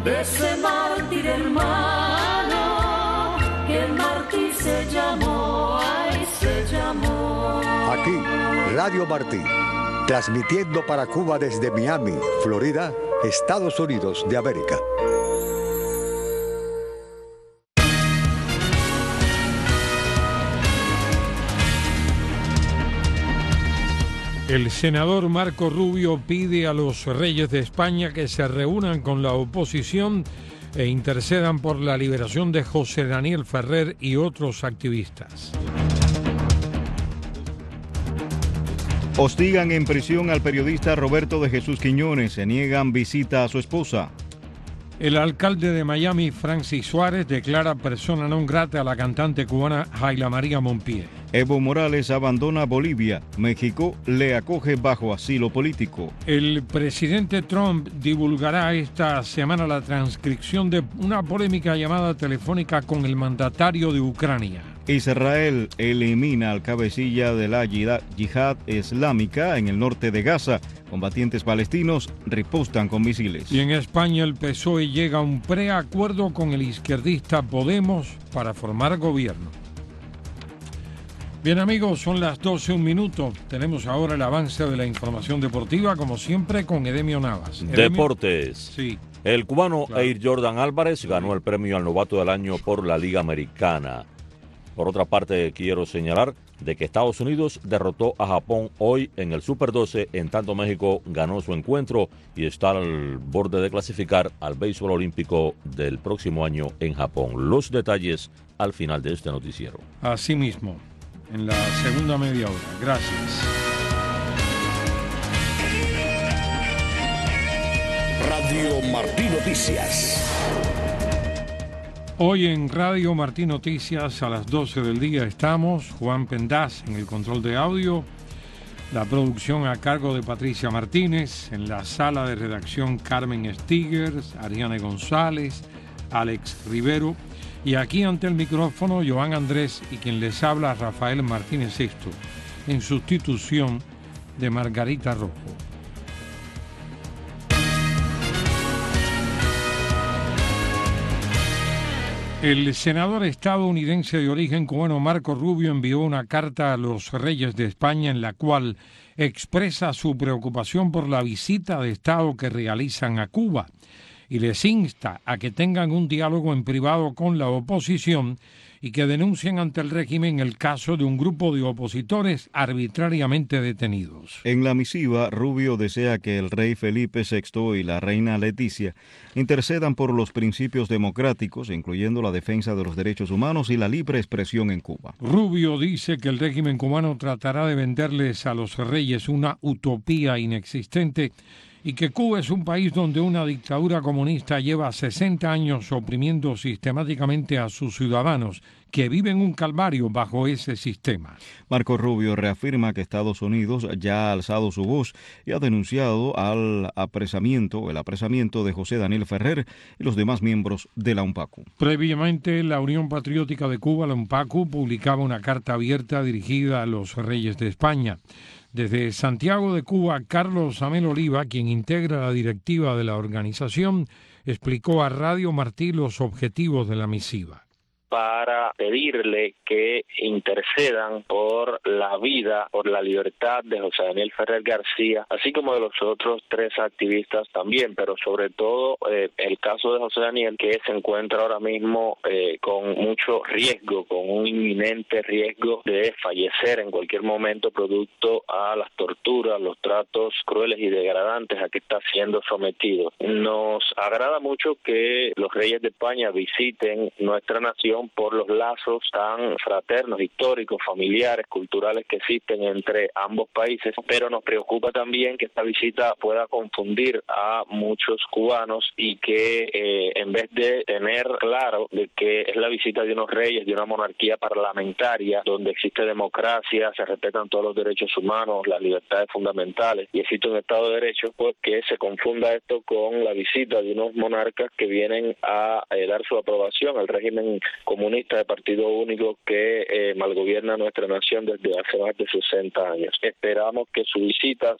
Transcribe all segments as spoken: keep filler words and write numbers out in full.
de ese mártir hermano, que el mártir se llamó, ay, se llamó. Aquí, Radio Martí, transmitiendo para Cuba desde Miami, Florida, Estados Unidos de América. El senador Marco Rubio pide a los reyes de España que se reúnan con la oposición e intercedan por la liberación de José Daniel Ferrer y otros activistas. Hostigan en prisión al periodista Roberto de Jesús Quiñones, se niegan visita a su esposa. El alcalde de Miami, Francis Suárez, declara persona non grata a la cantante cubana Jaila María Mompié. Evo Morales abandona Bolivia. México le acoge bajo asilo político. El presidente Trump divulgará esta semana la transcripción de una polémica llamada telefónica con el mandatario de Ucrania. Israel elimina al cabecilla de la yihad islámica en el norte de Gaza. Combatientes palestinos ripostan con misiles. Y en España el P S O E llega a un preacuerdo con el izquierdista Podemos para formar gobierno. Bien amigos, son las doce, un minuto. Tenemos ahora el avance de la información deportiva, como siempre, con Edemio Navas. Edemio. Deportes. Sí. El cubano Claro. Air Jordan Álvarez ganó el premio al novato del año por la Liga Americana. Por otra parte, quiero señalar de que Estados Unidos derrotó a Japón hoy en el Super doce, en tanto México ganó su encuentro y está al borde de clasificar al béisbol olímpico del próximo año en Japón. Los detalles al final de este noticiero. Así mismo, en la segunda media hora. Gracias. Radio Martí Noticias. Hoy en Radio Martí Noticias a las doce del día estamos, Juan Pendaz en el control de audio, la producción a cargo de Patricia Martínez, en la sala de redacción Carmen Stigers, Ariane González, Alex Rivero, y aquí ante el micrófono Joan Andrés y quien les habla Rafael Martínez Sexto, en sustitución de Margarita Rojo. El senador estadounidense de origen cubano Marco Rubio envió una carta a los reyes de España en la cual expresa su preocupación por la visita de Estado que realizan a Cuba y les insta a que tengan un diálogo en privado con la oposición y que denuncien ante el régimen el caso de un grupo de opositores arbitrariamente detenidos. En la misiva, Rubio desea que el rey Felipe sexto y la reina Leticia intercedan por los principios democráticos, incluyendo la defensa de los derechos humanos y la libre expresión en Cuba. Rubio dice que el régimen cubano tratará de venderles a los reyes una utopía inexistente y que Cuba es un país donde una dictadura comunista lleva sesenta años oprimiendo sistemáticamente a sus ciudadanos, que viven un calvario bajo ese sistema. Marco Rubio reafirma que Estados Unidos ya ha alzado su voz y ha denunciado al apresamiento, el apresamiento de José Daniel Ferrer y los demás miembros de la UNPACU. Previamente, la Unión Patriótica de Cuba, la UNPACU, publicaba una carta abierta dirigida a los reyes de España. Desde Santiago de Cuba, Carlos Amel Oliva, quien integra la directiva de la organización, explicó a Radio Martí los objetivos de la misiva. Para pedirle que intercedan por la vida, por la libertad de José Daniel Ferrer García, así como de los otros tres activistas también, pero sobre todo eh, el caso de José Daniel, que se encuentra ahora mismo eh, con mucho riesgo, con un inminente riesgo de fallecer en cualquier momento producto a las torturas, los tratos crueles y degradantes a que está siendo sometido. Nos agrada mucho que los reyes de España visiten nuestra nación por los lazos tan fraternos, históricos, familiares, culturales que existen entre ambos países, pero nos preocupa también que esta visita pueda confundir a muchos cubanos y que eh, en vez de tener claro de que es la visita de unos reyes, de una monarquía parlamentaria, donde existe democracia, se respetan todos los derechos humanos, las libertades fundamentales y existe un Estado de Derecho, pues que se confunda esto con la visita de unos monarcas que vienen a eh, dar su aprobación al régimen comunista de partido único que eh, malgobierna nuestra nación desde hace más de sesenta años. Esperamos que su visita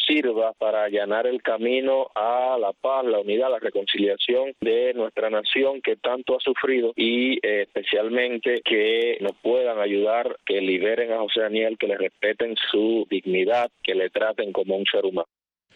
sirva para allanar el camino a la paz, la unidad, la reconciliación de nuestra nación que tanto ha sufrido y eh, especialmente que nos puedan ayudar, que liberen a José Daniel, que le respeten su dignidad, que le traten como un ser humano.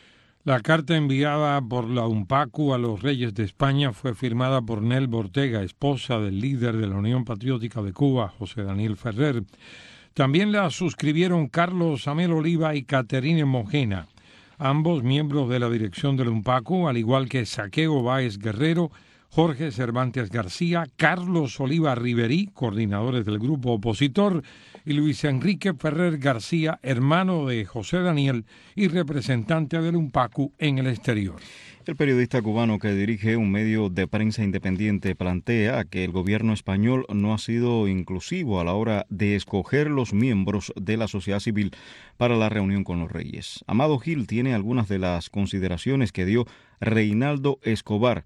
La carta enviada por la UNPACU a los reyes de España fue firmada por Nelva Ortega, esposa del líder de la Unión Patriótica de Cuba, José Daniel Ferrer. También la suscribieron Carlos Amel Oliva y Caterine Mojena, ambos miembros de la dirección del UNPACU, al igual que Saqueo Báez Guerrero, Jorge Cervantes García, Carlos Oliva Riverí, coordinadores del grupo opositor, y Luis Enrique Ferrer García, hermano de José Daniel y representante del UNPACU en el exterior. El periodista cubano que dirige un medio de prensa independiente plantea que el gobierno español no ha sido inclusivo a la hora de escoger los miembros de la sociedad civil para la reunión con los reyes. Amado Gil tiene algunas de las consideraciones que dio Reinaldo Escobar,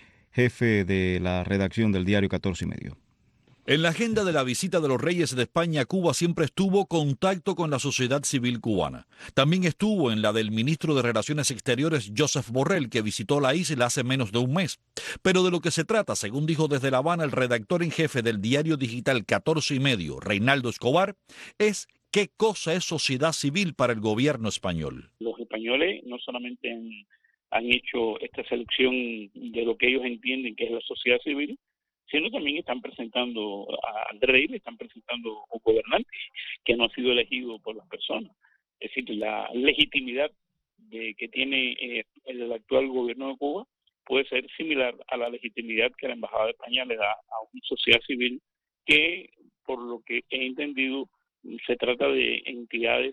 jefe de la redacción del diario catorce y medio. En la agenda de la visita de los reyes de España a Cuba siempre estuvo contacto con la sociedad civil cubana. También estuvo en la del ministro de Relaciones Exteriores, Joseph Borrell, que visitó la isla hace menos de un mes. Pero de lo que se trata, según dijo desde La Habana el redactor en jefe del diario digital catorce y medio, Reinaldo Escobar, es qué cosa es sociedad civil para el gobierno español. Los españoles no solamente han, han hecho esta selección de lo que ellos entienden que es la sociedad civil, sino también están presentando al rey, le están presentando un gobernante que no ha sido elegido por las personas. Es decir, la legitimidad de que tiene eh, el actual gobierno de Cuba puede ser similar a la legitimidad que la Embajada de España le da a una sociedad civil que, por lo que he entendido, se trata de entidades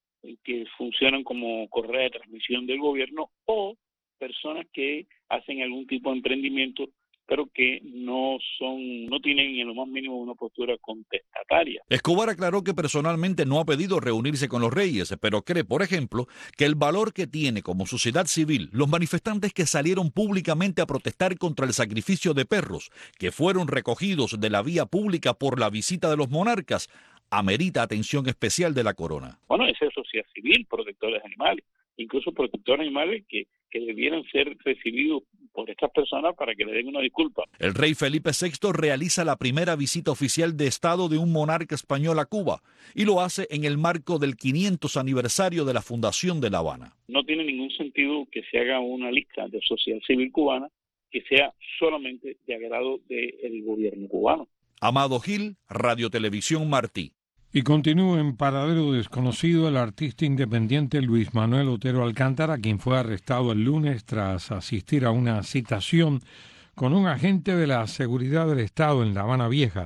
que funcionan como correa de transmisión del gobierno o personas que hacen algún tipo de emprendimiento pero que no son, no tienen en lo más mínimo una postura contestataria. Escobar aclaró que personalmente no ha pedido reunirse con los reyes, pero cree, por ejemplo, que el valor que tiene como sociedad civil los manifestantes que salieron públicamente a protestar contra el sacrificio de perros, que fueron recogidos de la vía pública por la visita de los monarcas, amerita atención especial de la corona. Bueno, esa es sociedad civil, protectores de animales, incluso protectores de animales que, que debieran ser recibidos por estas personas para que le den una disculpa. El rey Felipe sexto realiza la primera visita oficial de Estado de un monarca español a Cuba y lo hace en el marco del quinientos aniversario de la fundación de La Habana. No tiene ningún sentido que se haga una lista de sociedad civil cubana que sea solamente de agrado del gobierno cubano. Amado Gil, Radio Televisión Martí. Y continúa en paradero desconocido el artista independiente Luis Manuel Otero Alcántara, quien fue arrestado el lunes tras asistir a una citación con un agente de la seguridad del Estado en La Habana Vieja.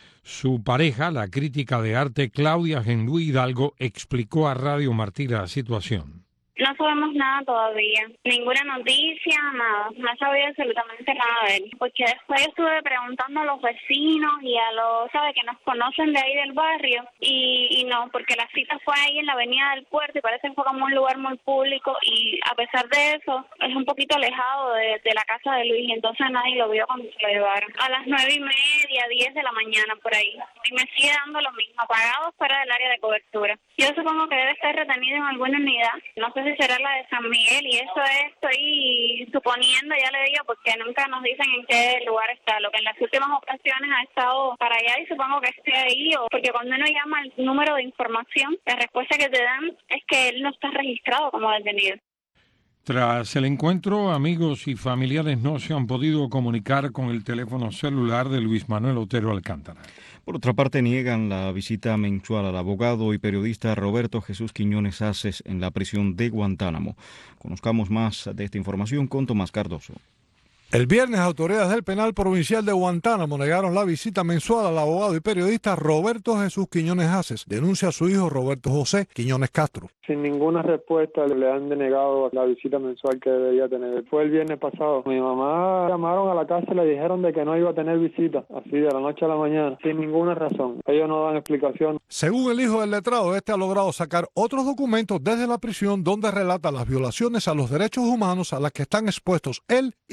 Su pareja, la crítica de arte Claudia Gendú Hidalgo, explicó a Radio Martí la situación. No sabemos nada todavía, ninguna noticia, nada, no sabía absolutamente nada de él, porque después estuve preguntando a los vecinos y a los, ¿sabe?, que nos conocen de ahí del barrio, y, y no, porque la cita fue ahí en la avenida del puerto y parece que fue como un lugar muy público y a pesar de eso es un poquito alejado de, de la casa de Luis y entonces nadie lo vio cuando se lo llevaron. A las nueve y media, diez de la mañana por ahí, y me sigue dando lo mismo, apagado fuera del área de cobertura. Yo supongo que debe estar retenido en alguna unidad, no sé si será la de San Miguel, y eso es, estoy suponiendo, ya le digo, porque nunca nos dicen en qué lugar está, lo que en las últimas ocasiones ha estado para allá y supongo que esté ahí, o porque cuando uno llama al número de información, la respuesta que te dan es que él no está registrado como detenido. Tras el encuentro, amigos y familiares no se han podido comunicar con el teléfono celular de Luis Manuel Otero Alcántara. Por otra parte, niegan la visita mensual al abogado y periodista Roberto Jesús Quiñones Aces en la prisión de Guantánamo. Conozcamos más de esta información con Tomás Cardoso. El viernes, autoridades del Penal Provincial de Guantánamo negaron la visita mensual al abogado y periodista Roberto Jesús Quiñones Aces. Denuncia a su hijo Roberto José Quiñones Castro. Sin ninguna respuesta le han denegado la visita mensual que debía tener. Fue el viernes pasado. Mi mamá llamaron a la casa y le dijeron de que no iba a tener visita, así de la noche a la mañana, sin ninguna razón. Ellos no dan explicación. Según el hijo del letrado, este ha logrado sacar otros documentos desde la prisión donde relata las violaciones a los derechos humanos a las que están expuestos él y los demás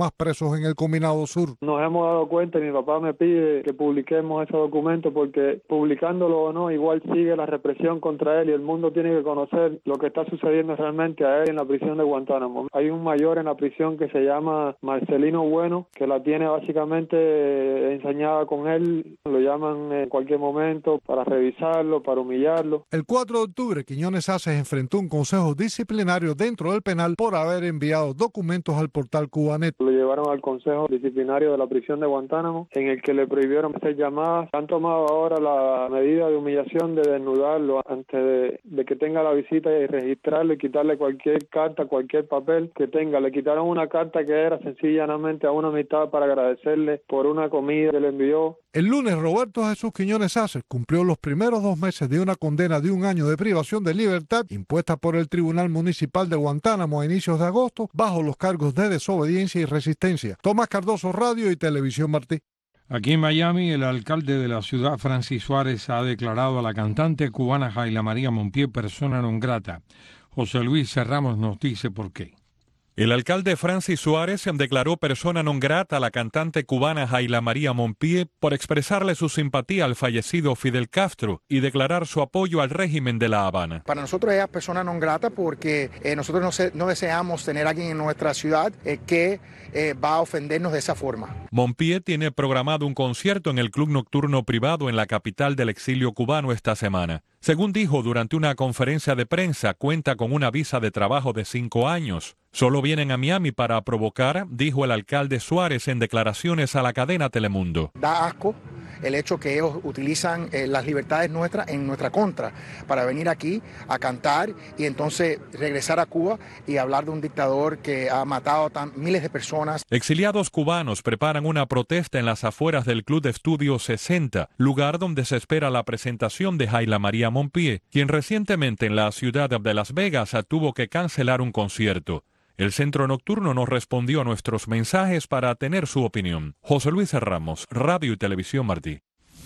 más presos en el Combinado Sur. Nos hemos dado cuenta y mi papá me pide que publiquemos ese documento porque publicándolo o no, igual sigue la represión contra él y el mundo tiene que conocer lo que está sucediendo realmente a él en la prisión de Guantánamo. Hay un mayor en la prisión que se llama Marcelino Bueno, que la tiene básicamente ensañada con él. Lo llaman en cualquier momento para revisarlo, para humillarlo. El cuatro de octubre, Quiñones Aces enfrentó un consejo disciplinario dentro del penal por haber enviado documentos al portal Cubanet. Lo llevaron al consejo disciplinario de la prisión de Guantánamo, en el que le prohibieron hacer llamadas. Han tomado ahora la medida de humillación de desnudarlo antes de, de que tenga la visita y registrarlo y quitarle cualquier carta, cualquier papel que tenga. Le quitaron una carta que era sencillamente a una amistad para agradecerle por una comida que le envió. El lunes, Roberto Jesús Quiñones Aces cumplió los primeros dos meses de una condena de un año de privación de libertad impuesta por el Tribunal Municipal de Guantánamo a inicios de agosto bajo los cargos de desobediencia y resistencia. Tomás Cardoso, Radio y Televisión Martí. Aquí en Miami, el alcalde de la ciudad, Francis Suárez, ha declarado a la cantante cubana Jaila María Mompié persona non grata. José Luis Serramos nos dice por qué. El alcalde Francis Suárez declaró persona non grata a la cantante cubana Jaila María Mompié por expresarle su simpatía al fallecido Fidel Castro y declarar su apoyo al régimen de La Habana. Para nosotros ella es persona non grata porque eh, nosotros no, se, no deseamos tener a alguien en nuestra ciudad eh, que eh, va a ofendernos de esa forma. Mompié tiene programado un concierto en el club nocturno privado en la capital del exilio cubano esta semana. Según dijo durante una conferencia de prensa, cuenta con una visa de trabajo de cinco años. Solo vienen a Miami para provocar, dijo el alcalde Suárez en declaraciones a la cadena Telemundo. Da asco el hecho que ellos utilizan eh, las libertades nuestras en nuestra contra para venir aquí a cantar y entonces regresar a Cuba y hablar de un dictador que ha matado a miles de personas. Exiliados cubanos preparan una protesta en las afueras del Club de Estudios sesenta, lugar donde se espera la presentación de Jaila María Mompié, quien recientemente en la ciudad de Las Vegas tuvo que cancelar un concierto. El Centro Nocturno nos respondió a nuestros mensajes para tener su opinión. José Luis Ramos, Radio y Televisión Martí.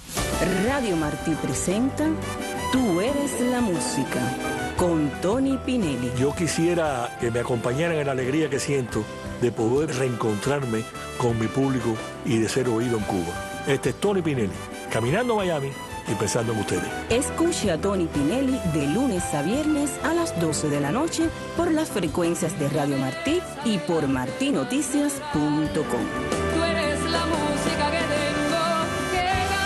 Radio Martí presenta Tú eres la música, con Tony Pinelli. Yo quisiera que me acompañaran en la alegría que siento de poder reencontrarme con mi público y de ser oído en Cuba. Este es Tony Pinelli, caminando a Miami y pensando en ustedes. Escuche a Tony Pinelli de lunes a viernes a las doce de la noche por las frecuencias de Radio Martí y por martí noticias punto com. Tú eres la música que tengo que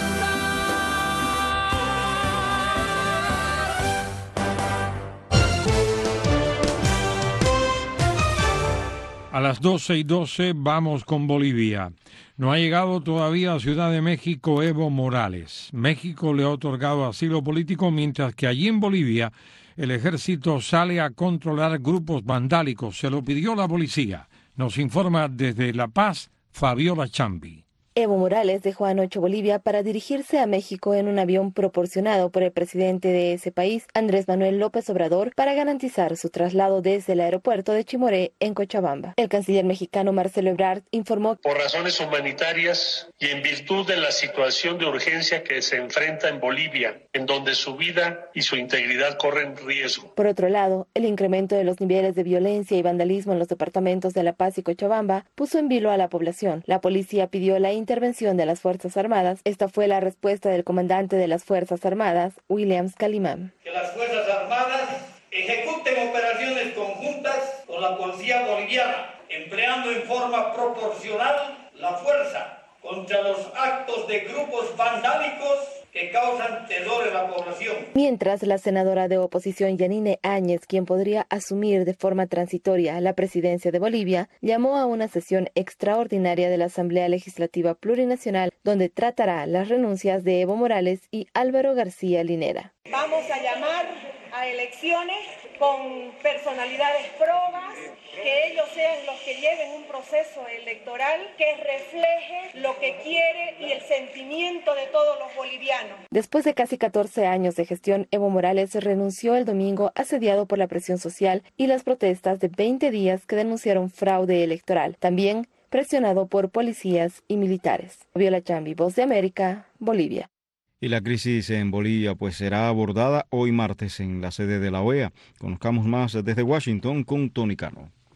cantar. A las doce y doce vamos con Bolivia. No ha llegado todavía a Ciudad de México Evo Morales. México le ha otorgado asilo político, mientras que allí en Bolivia el ejército sale a controlar grupos vandálicos. Se lo pidió la policía. Nos informa desde La Paz, Fabiola Chambi. Evo Morales dejó anoche Bolivia para dirigirse a México en un avión proporcionado por el presidente de ese país, Andrés Manuel López Obrador, para garantizar su traslado desde el aeropuerto de Chimoré, en Cochabamba. El canciller mexicano Marcelo Ebrard informó: por razones humanitarias y en virtud de la situación de urgencia que se enfrenta en Bolivia, en donde su vida y su integridad corren riesgo. Por otro lado, el incremento de los niveles de violencia y vandalismo en los departamentos de La Paz y Cochabamba puso en vilo a la población. La policía pidió la intervención de las Fuerzas Armadas. Esta fue la respuesta del comandante de las Fuerzas Armadas, Williams Calimán. Que las Fuerzas Armadas ejecuten operaciones conjuntas con la policía boliviana, empleando en forma proporcional la fuerza contra los actos de grupos vandálicos que causan terror en la población. Mientras, la senadora de oposición Yanine Áñez, quien podría asumir de forma transitoria la presidencia de Bolivia, llamó a una sesión extraordinaria de la Asamblea Legislativa Plurinacional, donde tratará las renuncias de Evo Morales y Álvaro García Linera. Vamos a llamar a elecciones con personalidades probas, que ellos sean los que lleven un proceso electoral que refleje lo que quiere y el sentimiento de todos los bolivianos. Después de casi catorce años de gestión, Evo Morales renunció el domingo, asediado por la presión social y las protestas de veinte días que denunciaron fraude electoral, también presionado por policías y militares. Viola Chambi, Voz de América, Bolivia. Y la crisis en Bolivia pues será abordada hoy martes en la sede de la O E A. Conozcamos más desde Washington con Tony Cano.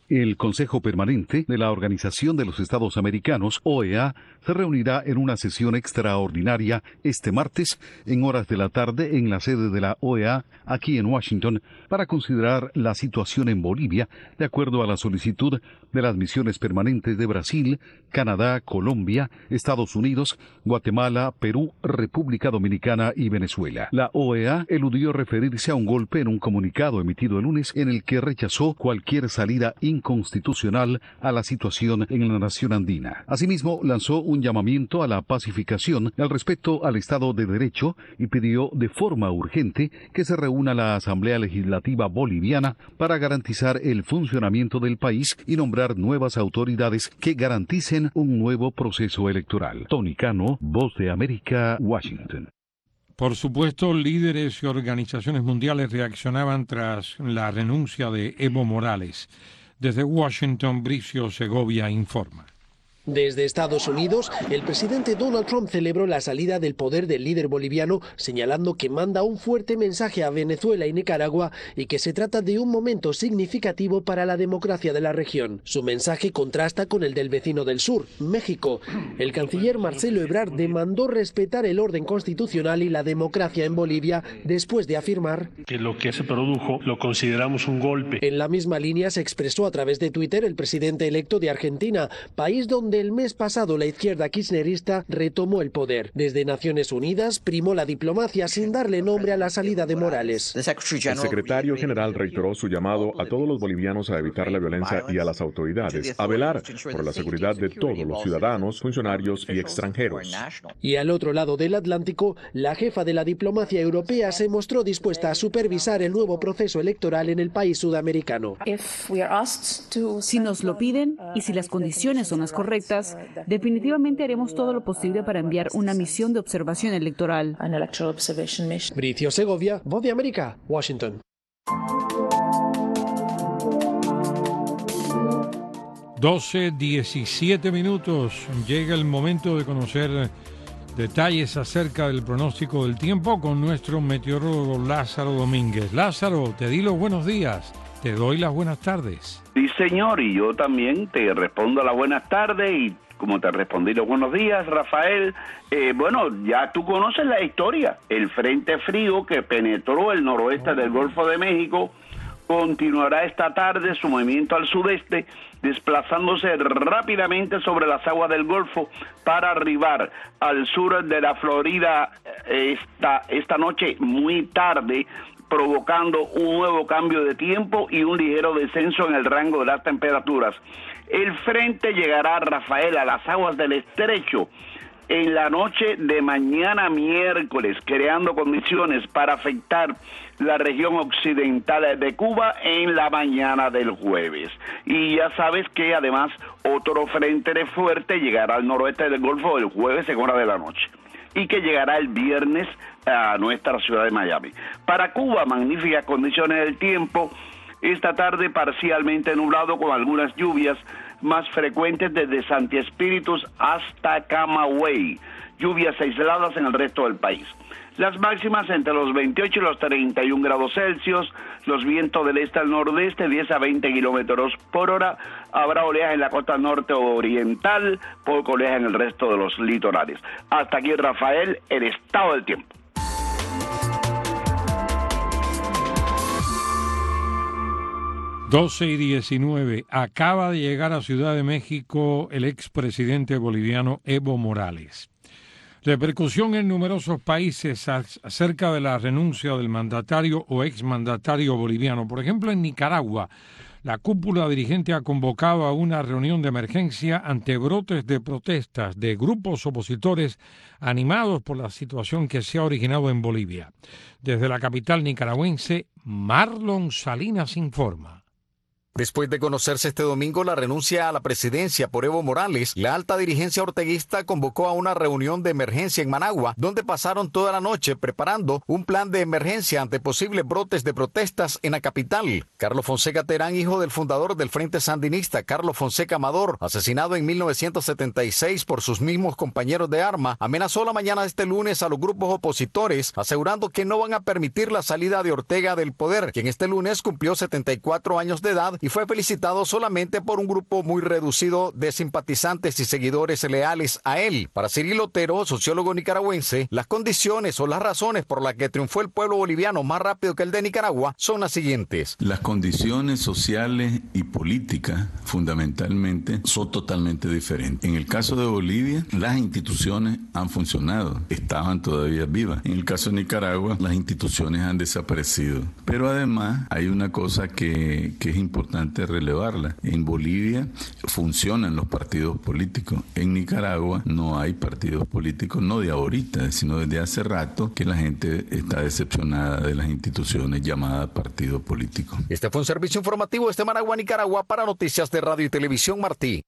El Consejo Permanente de la Organización de los Estados Americanos, O E A, se reunirá en una sesión extraordinaria este martes en horas de la tarde en la sede de la O E A aquí en Washington para considerar la situación en Bolivia de acuerdo a la solicitud de las misiones permanentes de Brasil, Canadá, Colombia, Estados Unidos, Guatemala, Perú, República Dominicana y Venezuela. La O E A eludió referirse a un golpe en un comunicado emitido el lunes en el que rechazó cualquier salida inconstitucional a la situación en la nación andina. Asimismo, lanzó un llamamiento a la pacificación y al respeto al Estado de Derecho y pidió de forma urgente que se reúna la Asamblea Legislativa Boliviana para garantizar el funcionamiento del país y nombrar nuevas autoridades que garanticen un nuevo proceso electoral. Tony Cano, Voz de América, Washington. Por supuesto, líderes y organizaciones mundiales reaccionaban tras la renuncia de Evo Morales. Desde Washington, Bricio Segovia informa. Desde Estados Unidos, el presidente Donald Trump celebró la salida del poder del líder boliviano, señalando que manda un fuerte mensaje a Venezuela y Nicaragua y que se trata de un momento significativo para la democracia de la región. Su mensaje contrasta con el del vecino del sur, México. El canciller Marcelo Ebrard demandó respetar el orden constitucional y la democracia en Bolivia después de afirmar que lo que se produjo lo consideramos un golpe. En la misma línea se expresó a través de Twitter el presidente electo de Argentina, país donde el mes pasado la izquierda kirchnerista retomó el poder. Desde Naciones Unidas primó la diplomacia sin darle nombre a la salida de Morales. El secretario general reiteró su llamado a todos los bolivianos a evitar la violencia y a las autoridades a velar por la seguridad de todos los ciudadanos, funcionarios y extranjeros. Y al otro lado del Atlántico, la jefa de la diplomacia europea se mostró dispuesta a supervisar el nuevo proceso electoral en el país sudamericano. Si nos lo piden y si las condiciones son las correctas, definitivamente haremos todo lo posible para enviar una misión de observación electoral. Bricio Segovia, Voz de América, Washington. doce, diecisiete minutos. Llega el momento de conocer detalles acerca del pronóstico del tiempo con nuestro meteorólogo Lázaro Domínguez. Lázaro, te di los buenos días. Te doy las buenas tardes. Sí, señor, y yo también te respondo las buenas tardes y como te respondí los buenos días, Rafael, eh, bueno, ya tú conoces la historia. El frente frío que penetró el noroeste del Golfo de México continuará esta tarde su movimiento al sudeste, desplazándose rápidamente sobre las aguas del Golfo para arribar al sur de la Florida esta, esta noche muy tarde, provocando un nuevo cambio de tiempo y un ligero descenso en el rango de las temperaturas. El frente llegará, Rafael, a las aguas del estrecho en la noche de mañana miércoles, creando condiciones para afectar la región occidental de Cuba en la mañana del jueves. Y ya sabes que además otro frente de fuerte llegará al noroeste del Golfo el jueves en hora de la noche y que llegará el viernes a nuestra ciudad de Miami. Para Cuba, magníficas condiciones del tiempo. Esta tarde parcialmente nublado con algunas lluvias más frecuentes desde Santi Espíritus hasta Camagüey. Lluvias aisladas en el resto del país. Las máximas entre los veintiocho y los treinta y un grados Celsius, los vientos del este al nordeste, diez a veinte kilómetros por hora. Habrá oleaje en la costa norte oriental, poco oleaje en el resto de los litorales. Hasta aquí, Rafael, el estado del tiempo. doce y diecinueve. Acaba de llegar a Ciudad de México el expresidente boliviano Evo Morales. Repercusión en numerosos países acerca de la renuncia del mandatario o exmandatario boliviano. Por ejemplo, en Nicaragua, la cúpula dirigente ha convocado a una reunión de emergencia ante brotes de protestas de grupos opositores animados por la situación que se ha originado en Bolivia. Desde la capital nicaragüense, Marlon Salinas informa. Después de conocerse este domingo la renuncia a la presidencia por Evo Morales, la alta dirigencia orteguista convocó a una reunión de emergencia en Managua, donde pasaron toda la noche preparando un plan de emergencia ante posibles brotes de protestas en la capital. Carlos Fonseca Terán, hijo del fundador del Frente Sandinista, Carlos Fonseca Amador, asesinado en mil novecientos setenta y seis por sus mismos compañeros de arma, amenazó la mañana de este lunes a los grupos opositores, asegurando que no van a permitir la salida de Ortega del poder, quien este lunes cumplió setenta y cuatro años de edad y fue felicitado solamente por un grupo muy reducido de simpatizantes y seguidores leales a él. Para Cirilo Otero, sociólogo nicaragüense, las condiciones o las razones por las que triunfó el pueblo boliviano más rápido que el de Nicaragua son las siguientes. Las condiciones sociales y políticas, fundamentalmente, son totalmente diferentes. En el caso de Bolivia, las instituciones han funcionado, estaban todavía vivas. En el caso de Nicaragua, las instituciones han desaparecido. Pero además, hay una cosa que, que es importante relevarla. En Bolivia funcionan los partidos políticos. En Nicaragua no hay partidos políticos, no de ahorita, sino desde hace rato que la gente está decepcionada de las instituciones llamadas partidos políticos. Este fue un servicio informativo desde Managua, Nicaragua, para Noticias de Radio y Televisión Martí.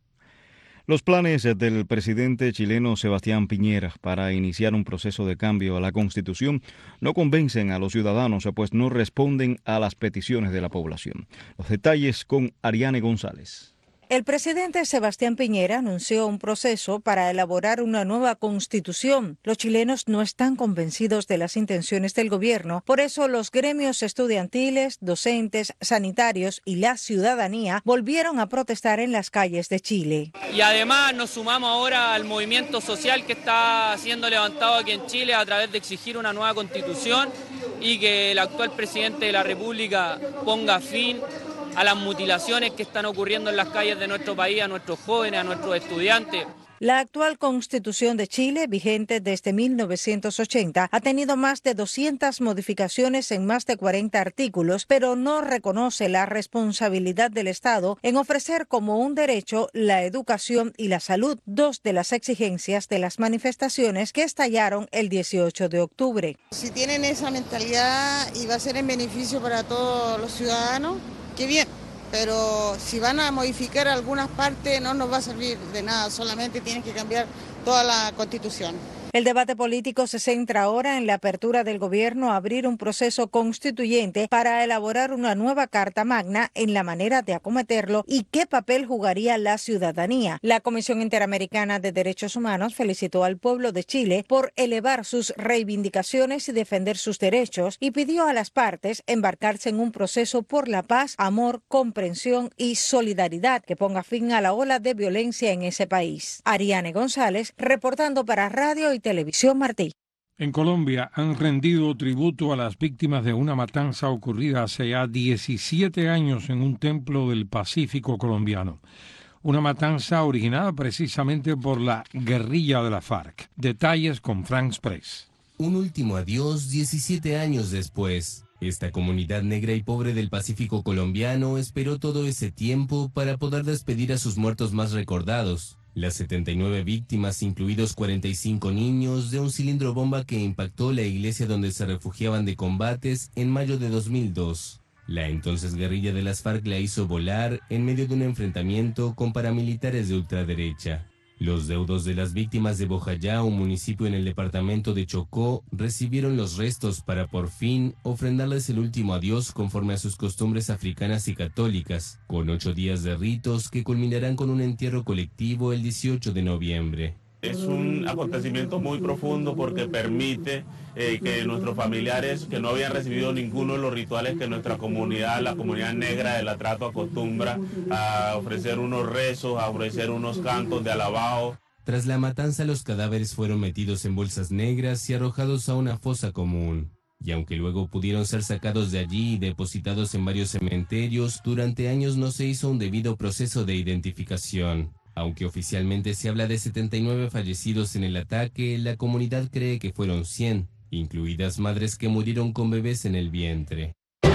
Los planes del presidente chileno Sebastián Piñera para iniciar un proceso de cambio a la Constitución no convencen a los ciudadanos, pues no responden a las peticiones de la población. Los detalles con Ariane González. El presidente Sebastián Piñera anunció un proceso para elaborar una nueva constitución. Los chilenos no están convencidos de las intenciones del gobierno. Por eso los gremios estudiantiles, docentes, sanitarios y la ciudadanía volvieron a protestar en las calles de Chile. Y además nos sumamos ahora al movimiento social que está siendo levantado aquí en Chile a través de exigir una nueva constitución y que el actual presidente de la República ponga fin a las mutilaciones que están ocurriendo en las calles de nuestro país, a nuestros jóvenes, a nuestros estudiantes. La actual Constitución de Chile, vigente desde mil novecientos ochenta, ha tenido más de doscientas modificaciones en más de cuarenta artículos, pero no reconoce la responsabilidad del Estado en ofrecer como un derecho la educación y la salud, dos de las exigencias de las manifestaciones que estallaron el dieciocho de octubre. Si tienen esa mentalidad y va a ser en beneficio para todos los ciudadanos, qué bien, pero si van a modificar algunas partes no nos va a servir de nada, solamente tienen que cambiar toda la Constitución. El debate político se centra ahora en la apertura del gobierno a abrir un proceso constituyente para elaborar una nueva Carta Magna, en la manera de acometerlo y qué papel jugaría la ciudadanía. La Comisión Interamericana de Derechos Humanos felicitó al pueblo de Chile por elevar sus reivindicaciones y defender sus derechos y pidió a las partes embarcarse en un proceso por la paz, amor, comprensión y solidaridad que ponga fin a la ola de violencia en ese país. Ariane González, reportando para Radio y Televisión Martí. En Colombia han rendido tributo a las víctimas de una matanza ocurrida hace ya diecisiete años en un templo del Pacífico colombiano. Una matanza originada precisamente por la guerrilla de la FARC. Detalles con Frank Press. Un último adiós diecisiete años después. Esta comunidad negra y pobre del Pacífico colombiano esperó todo ese tiempo para poder despedir a sus muertos más recordados. Las setenta y nueve víctimas, incluidos cuarenta y cinco niños, de un cilindro bomba que impactó la iglesia donde se refugiaban de combates en mayo de dos mil dos. La entonces guerrilla de las FARC la hizo volar en medio de un enfrentamiento con paramilitares de ultraderecha. Los deudos de las víctimas de Bojayá, un municipio en el departamento de Chocó, recibieron los restos para por fin ofrendarles el último adiós conforme a sus costumbres africanas y católicas, con ocho días de ritos que culminarán con un entierro colectivo el dieciocho de noviembre. Es un acontecimiento muy profundo porque permite eh, que nuestros familiares que no habían recibido ninguno de los rituales que nuestra comunidad, la comunidad negra del Atrato, acostumbra a ofrecer unos rezos, a ofrecer unos cantos de alabao. Tras la matanza, los cadáveres fueron metidos en bolsas negras y arrojados a una fosa común. Y aunque luego pudieron ser sacados de allí y depositados en varios cementerios, durante años no se hizo un debido proceso de identificación. Aunque oficialmente se habla de setenta y nueve fallecidos en el ataque, la comunidad cree que fueron cien, incluidas madres que murieron con bebés en el vientre.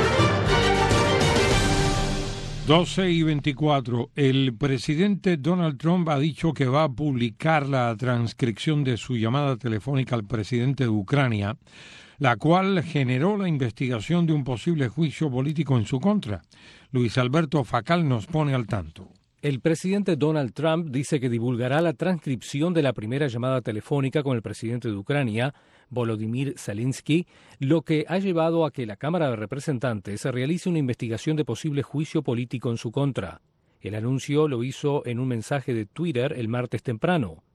doce y veinticuatro. El presidente Donald Trump ha dicho que va a publicar la transcripción de su llamada telefónica al presidente de Ucrania, la cual generó la investigación de un posible juicio político en su contra. Luis Alberto Facal nos pone al tanto. El presidente Donald Trump dice que divulgará la transcripción de la primera llamada telefónica con el presidente de Ucrania, Volodymyr Zelensky, lo que ha llevado a que la Cámara de Representantes realice una investigación de posible juicio político en su contra. El anuncio lo hizo en un mensaje de Twitter el martes temprano.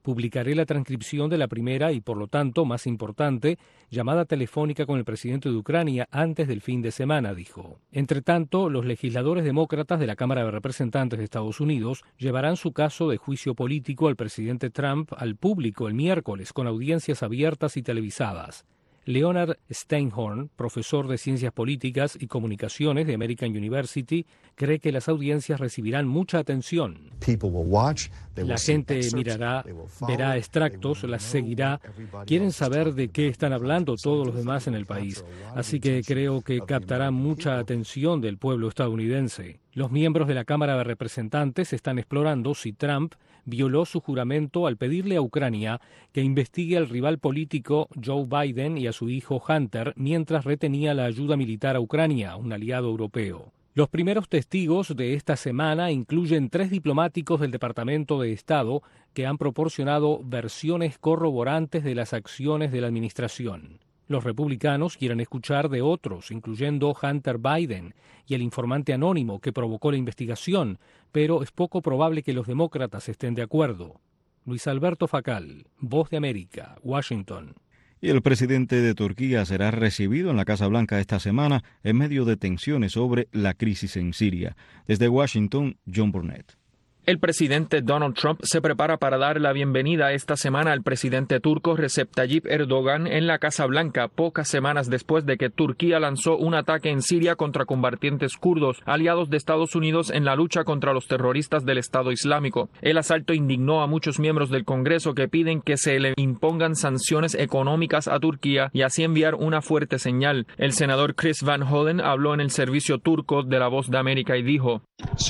Publicaré la transcripción de la primera y, por lo tanto, más importante, llamada telefónica con el presidente de Ucrania antes del fin de semana, dijo. Entre tanto, los legisladores demócratas de la Cámara de Representantes de Estados Unidos llevarán su caso de juicio político al presidente Trump al público el miércoles con audiencias abiertas y televisadas. Leonard Steinhorn, profesor de Ciencias Políticas y Comunicaciones de American University, cree que las audiencias recibirán mucha atención. La gente mirará, verá extractos, las seguirá. Quieren saber de qué están hablando todos los demás en el país. Así que creo que captará mucha atención del pueblo estadounidense. Los miembros de la Cámara de Representantes están explorando si Trump violó su juramento al pedirle a Ucrania que investigue al rival político Joe Biden y a su hijo Hunter mientras retenía la ayuda militar a Ucrania, un aliado europeo. Los primeros testigos de esta semana incluyen tres diplomáticos del Departamento de Estado que han proporcionado versiones corroborantes de las acciones de la administración. Los republicanos quieren escuchar de otros, incluyendo Hunter Biden y el informante anónimo que provocó la investigación, pero es poco probable que los demócratas estén de acuerdo. Luis Alberto Facal, Voz de América, Washington. Y el presidente de Turquía será recibido en la Casa Blanca esta semana en medio de tensiones sobre la crisis en Siria. Desde Washington, John Burnett. El presidente Donald Trump se prepara para dar la bienvenida esta semana al presidente turco Recep Tayyip Erdogan en la Casa Blanca, pocas semanas después de que Turquía lanzó un ataque en Siria contra combatientes kurdos, aliados de Estados Unidos en la lucha contra los terroristas del Estado Islámico. El asalto indignó a muchos miembros del Congreso que piden que se le impongan sanciones económicas a Turquía y así enviar una fuerte señal. El senador Chris Van Hollen habló en el servicio turco de La Voz de América y dijo: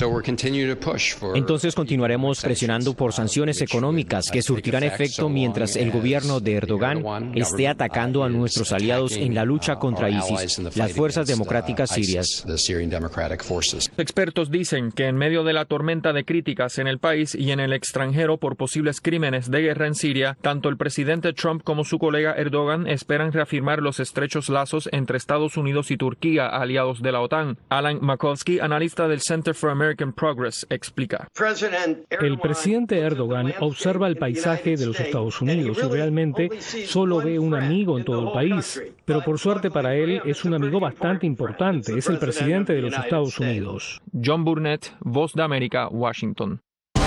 Entonces continuaremos presionando por sanciones económicas que surtirán efecto mientras el gobierno de Erdogan esté atacando a nuestros aliados en la lucha contra ISIS, las fuerzas democráticas sirias. Expertos dicen que en medio de la tormenta de críticas en el país y en el extranjero por posibles crímenes de guerra en Siria, tanto el presidente Trump como su colega Erdogan esperan reafirmar los estrechos lazos entre Estados Unidos y Turquía, aliados de la OTAN. Alan Makovsky, analista del Center for American Progress, explica. El presidente Erdogan observa el paisaje de los Estados Unidos y realmente solo ve un amigo en todo el país. Pero por suerte para él es un amigo bastante importante, es el presidente de los Estados Unidos. John Burnett, Voz de América, Washington.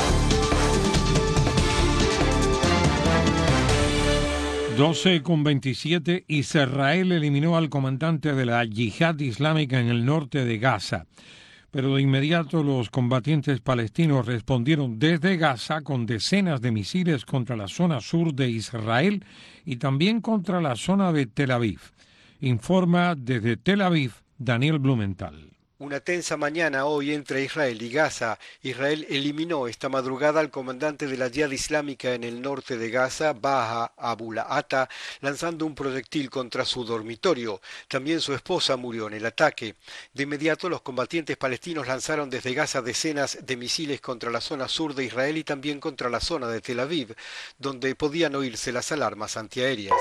doce con veintisiete, Israel eliminó al comandante de la Yihad Islámica en el norte de Gaza. Pero de inmediato los combatientes palestinos respondieron desde Gaza con decenas de misiles contra la zona sur de Israel y también contra la zona de Tel Aviv. Informa desde Tel Aviv Daniel Blumenthal. Una tensa mañana hoy entre Israel y Gaza. Israel eliminó esta madrugada al comandante de la Yihad Islámica en el norte de Gaza, Baha Abul-Ata, lanzando un proyectil contra su dormitorio. También su esposa murió en el ataque. De inmediato los combatientes palestinos lanzaron desde Gaza decenas de misiles contra la zona sur de Israel y también contra la zona de Tel Aviv, donde podían oírse las alarmas antiaéreas.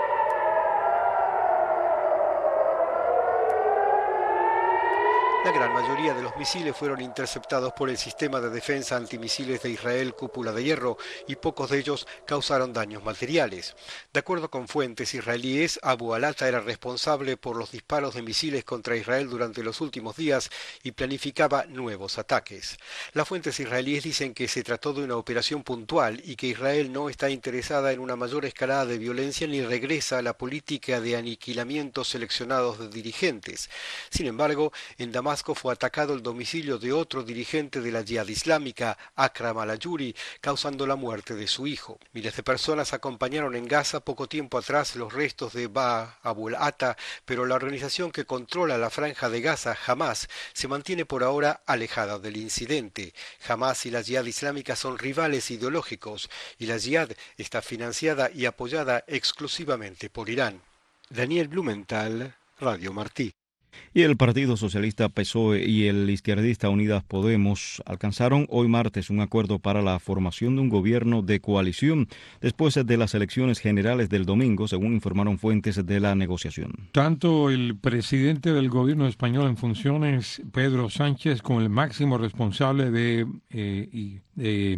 La gran mayoría de los misiles fueron interceptados por el sistema de defensa antimisiles de Israel Cúpula de Hierro y pocos de ellos causaron daños materiales. De acuerdo con fuentes israelíes, Abu al-Ata era responsable por los disparos de misiles contra Israel durante los últimos días y planificaba nuevos ataques. Las fuentes israelíes dicen que se trató de una operación puntual y que Israel no está interesada en una mayor escalada de violencia ni regresa a la política de aniquilamientos seleccionados de dirigentes. Sin embargo, en Damasco fue atacado el domicilio de otro dirigente de la Yihad Islámica, Akram al-Ayuri, causando la muerte de su hijo. Miles de personas acompañaron en Gaza poco tiempo atrás los restos de Baha Abul-Ata, pero la organización que controla la franja de Gaza, Hamas, se mantiene por ahora alejada del incidente. Hamas y la Yihad Islámica son rivales ideológicos y la Yihad está financiada y apoyada exclusivamente por Irán. Daniel Blumenthal, Radio Martí. Y el Partido Socialista P S O E y el izquierdista Unidas Podemos alcanzaron hoy martes un acuerdo para la formación de un gobierno de coalición después de las elecciones generales del domingo, según informaron fuentes de la negociación. Tanto el presidente del gobierno español en funciones, Pedro Sánchez, como el máximo responsable de, eh, de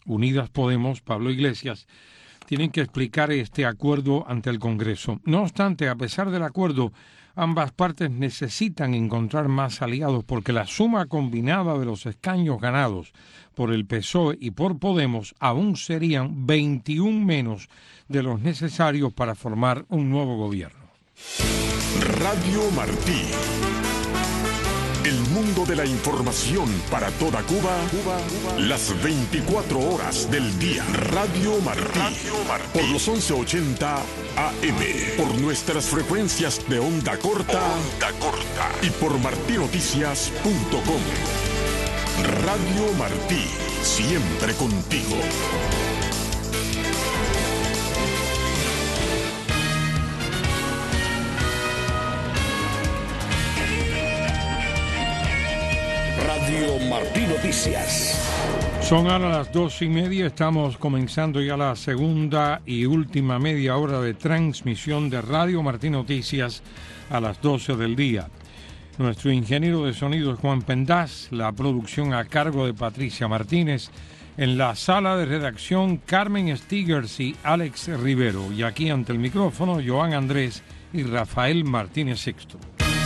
Unidas Podemos, Pablo Iglesias, tienen que explicar este acuerdo ante el Congreso. No obstante, a pesar del acuerdo, ambas partes necesitan encontrar más aliados porque la suma combinada de los escaños ganados por el P S O E y por Podemos aún serían veintiún menos de los necesarios para formar un nuevo gobierno. Radio Martí. El mundo de la información para toda Cuba, Cuba, Cuba, las veinticuatro horas del día. Radio Martí. Radio Martí. Por los once ochenta A M. Por nuestras frecuencias de onda corta. Onda corta. Y por martinoticias punto com. Radio Martí. Siempre contigo. Radio Martí Noticias. Son ahora las dos y media, estamos comenzando ya la segunda y última media hora de transmisión de Radio Martí Noticias a las doce del día. Nuestro ingeniero de sonido es Juan Pendaz, la producción a cargo de Patricia Martínez, en la sala de redacción Carmen Stigers y Alex Rivero, y aquí ante el micrófono Joan Andrés y Rafael Martínez Sixto.